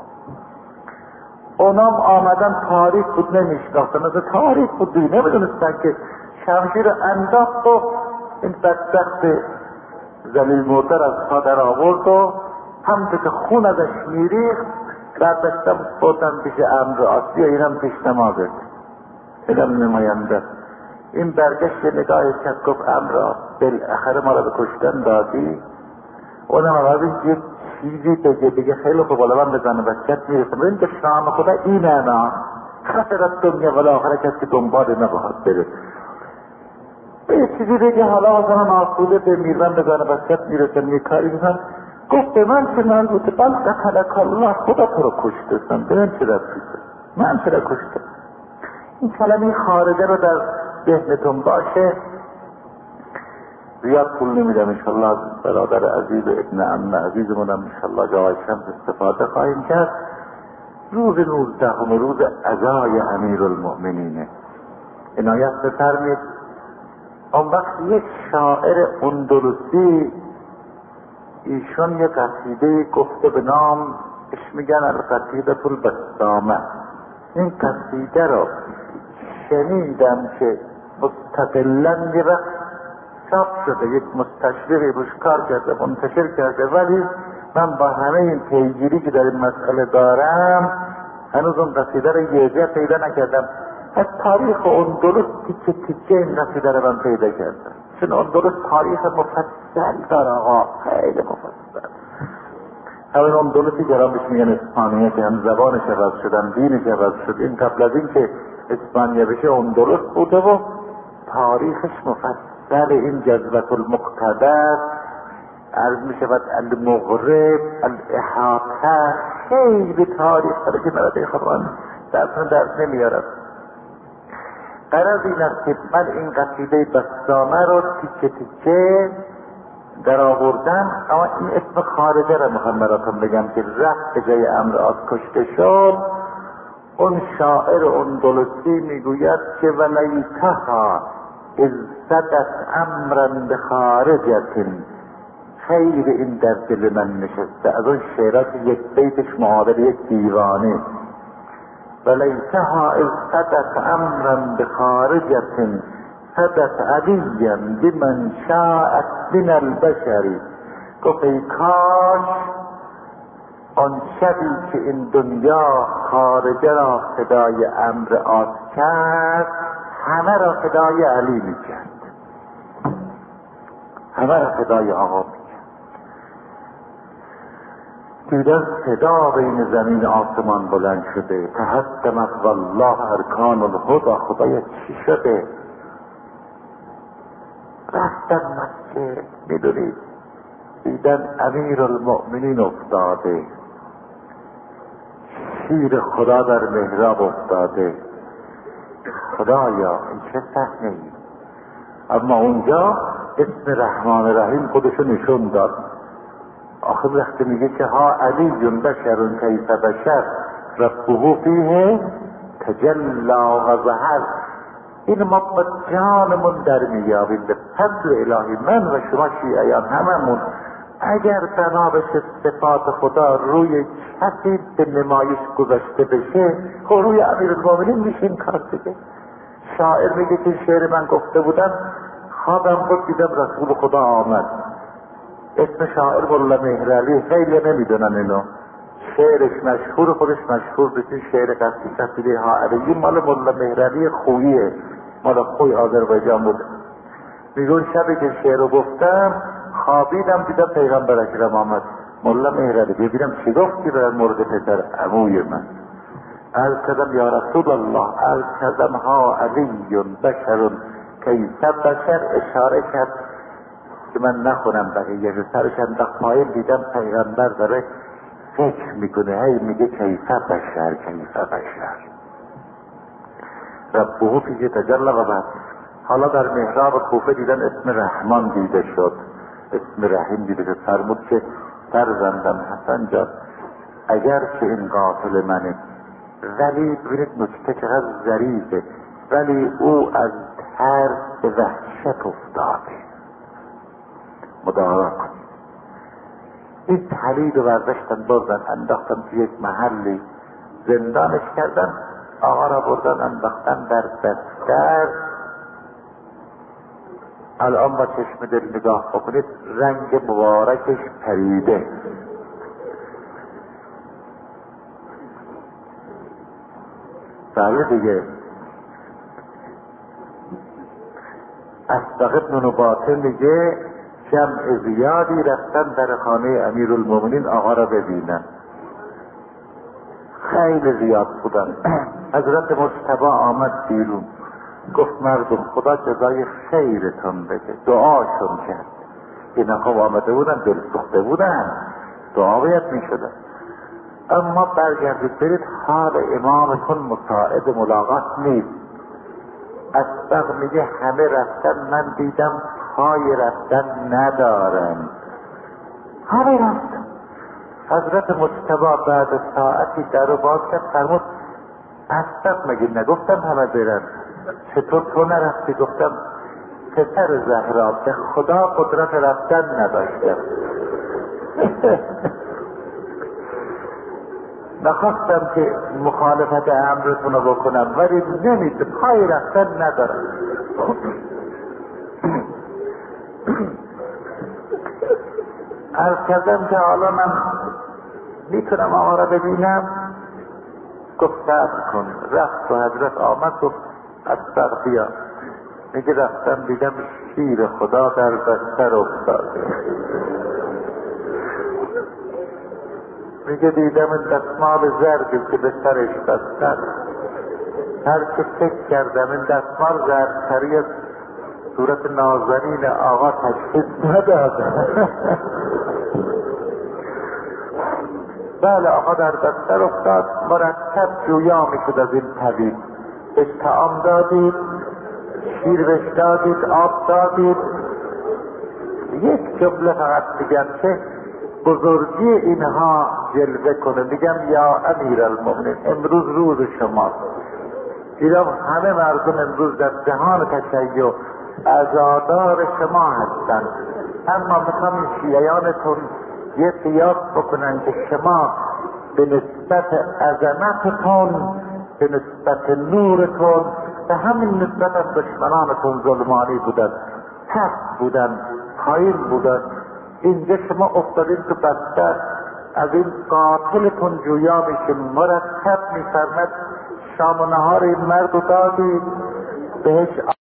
اونام آمدن تاریخ بود نمیشناختن، از تاریخ بود دیگه نمیدونستن که شمشیر انداخت و این بدبخت ذلیل مرده از پا در آورد و همونطور که خون ازش میریخت برداشتم بردن پیش امرآت. یا اینم پیشنمازه، اینم نماینده. این برگشت نگاهی کرد گفت امرآت بالاخره ما را به کشتن دادی. اونم عوض یک چیزی بگه بگه خیلی خوب بالا من بزنه بچت میرسم. این که شام خدا اینه نه خسرت دنیا و آخره، کسی که دنبال نباید بره به چیزی بگه حالا مثلا آسوده به میرون بزنه بسکت میرسن یه کاری بزن، گفت به من چه مربوطه، بل قتلک الله، خدا تو رو کشته، به من چه رسیده، من چرا کشته. این کلمه خارجه رو در ذهنتون باشه. زیاد پول نمیدم انشالله از برادر عزیز ابن عم عزیزمونم انشالله جای شمس استفاده خواهیم کرد. روز نوزدهم روز عزای امیرالمؤمنینه. عنایت بفرمید. اون وقت یک شاعر اندلسی ایشون یک قصیده گفته به نام اش میگن القصیده البسامه. این قصیده رو شنیدم که مستقلا یه وقت چاپ شده، یک مستشرقی روش کار کرده منتشر کرده، ولی من با همه این پیگیری که در این مسئله دارم هنوز اون قصیده رو یه جا پیدا نکردم. از تاریخ اندلس تیکه تیکه این قصیده رو من پیدا کردم، چون اندلس تاریخ مفصل داره آقا، خیلی مفصل. همین اندلسی که را بهش میگن اسپانیا که هم زبانش عوض شدن، دینش عوض شد. این قبل از این که اسپانیا بشه اندلس بوده و تاریخش مفصل. این جذبت المقتدر عرض می شود المغرب الاحاطه، خیلی تاریخ داره که برای خودم درسن درس نمیارم. قرار این است که من این قصیده بسامه رو تیکه تیکه در آوردم، اما این اسم خارجه رو میخوام براتون بگم که رفت به جای امرآت کشته شد. اون شاعر اندلسی میگوید که ولیتها اذ صدت امرا بخارجة، خیلی این در دل من نشسته. از اون شعرات یک بیتش معادل یک دیوانه. ولیتها اذ صدت امرا بخارجة صدت علیا بمن شاءت من البشر. گفت ای کاش آن شبی که این دنیا خارجه را فدای امر آت کرد، همه را فدای علی میکرد، همه را فدای آقا میکرد. دیدن صدا بین زمین آسمان بلند شده، تهدمت والله ارکان الهدى. خدایا چی شده؟ رفتن مسجد، میدونید دیدن امیر المؤمنین افتاده، شیر خدا در محراب افتاده. خدایا این چه صحنه ای؟ اما اونجا اسم رحمان رحیم خودشو نشون داد. آخر وقتی میگه که ها علی بشر کیف بشر ربه فیه تجلا و ظهر، این ما با جانمون در میابیم به فضل الهی. من و شما شیعیان هممون اگر بنا بشه صفات خدا روی کسی به نمایش گذاشته بشه، خب روی امیرالمؤمنین میشه این کار دیگه. شاعر میگه که شعر من گفته بودم خوابم بود دیدم رسول خدا آمد. اسم شاعر مولا مهرعلی، خیلی نمیدونن اینو، شعرش مشهور، خودش مشهور بسید شعر قصدی قصیده ها علیه مال مولا مهرعلی خوییه، مال خوی آذربایجان بود. میگون شبی که شعر رو گفتم خوابیدم دیدم پیغمبر اکرم آمد. مولا مهرعلی ببینم چی گفتی در مورد پسر عموی من. عرض کردم یا رسول الله، عرض کردم ها علی بشر کیف بشر، اشاره کرد که من نخونم بقیه سرش انداخت پایین، دیدم پیغمبر داره فکر میکنه، هی میگه کیف بشر کیف بشر ربه فیه تجلا و بعد. حالا در محراب کوفه دیدن اسم رحمان دیده شد، اسم رحیم دیده شد. فرمود که فرزندم حسن جان اگر که این قاتل منه، ولی ببینید نکته چقدر ظریفه، ولی او از ترس به وحشت افتاده. مدارا کنید. این پلید رو برداشتن بردن انداختن توی یک محلی، زندانش کردن، آقا را بردن انداختن در بستر. الان با چشم دل نگاه بکنید رنگ مبارکش پریده. بله دیگه. اصدق ابن نباته میگه جمع زیادی رفتن در خانه امیرالمؤمنین آقا را ببینن، خیلی زیاد بودن. حضرت مجتبی آمد بیرون، گفت مردم خدا جزای خیرتون بده. دعاشون کرد. اینا خب آمده بودن دل سوخته بودن، دعا باید می شدن. اما برگردید برید حال امامتون مساعد ملاقات نیست. اصدق میگه همه رفتن، من دیدم پای رفتن ندارن. همه رفتن. حضرت مجتبی بعد ساعتی در رو باز کرد، فرمود اصدق مگه نگفتم همه برن، چطور تو نرفتی؟ گفتم پسر زهرا به خدا قدرت رفتن نداشتم. نخواستم که مخالفت امرتون رو بکنم، ولی نمیده، پای رفتن ندارم. عرض کردم که حالا من میتونم آقا را ببینم؟ گفت صبر کن. رفت و حضرت آمد گفت اصدق بیا. میگه رفتم دیدم شیر خدا در بستر افتاد. میگه دیدم این دستمال زردی که به سرش بستن، هر که فکر کردم این دستمال زردتری از صورت نازنین آقا تشخیص ندادم. بله آقا در بستر افتاد، مرتب جویا میشد از این طبیب. بهش طعام دادید، شیر بهش دادید، آب دادید. یک جمله فقط میگم که بزرگی اینها جلوه کنه، میگم یا امیر المؤمنین امروز روز شماست. دیدم همه مردم امروز در جهان تشیع عزادار شما هستن، اما میخوام این شیعیانتون یه قیاس بکنن که شما به نسبت عظمتتون، به نسبت نورتون، به همین نسبت از دشمنانتون ظلمانی بودن، پست بودن، پایین بودن. اینجا شما افتادین تو بستر، از این قاتلتون جویا میشین. مرتب میفرمد شام و نهار این مرد رو دادید بهش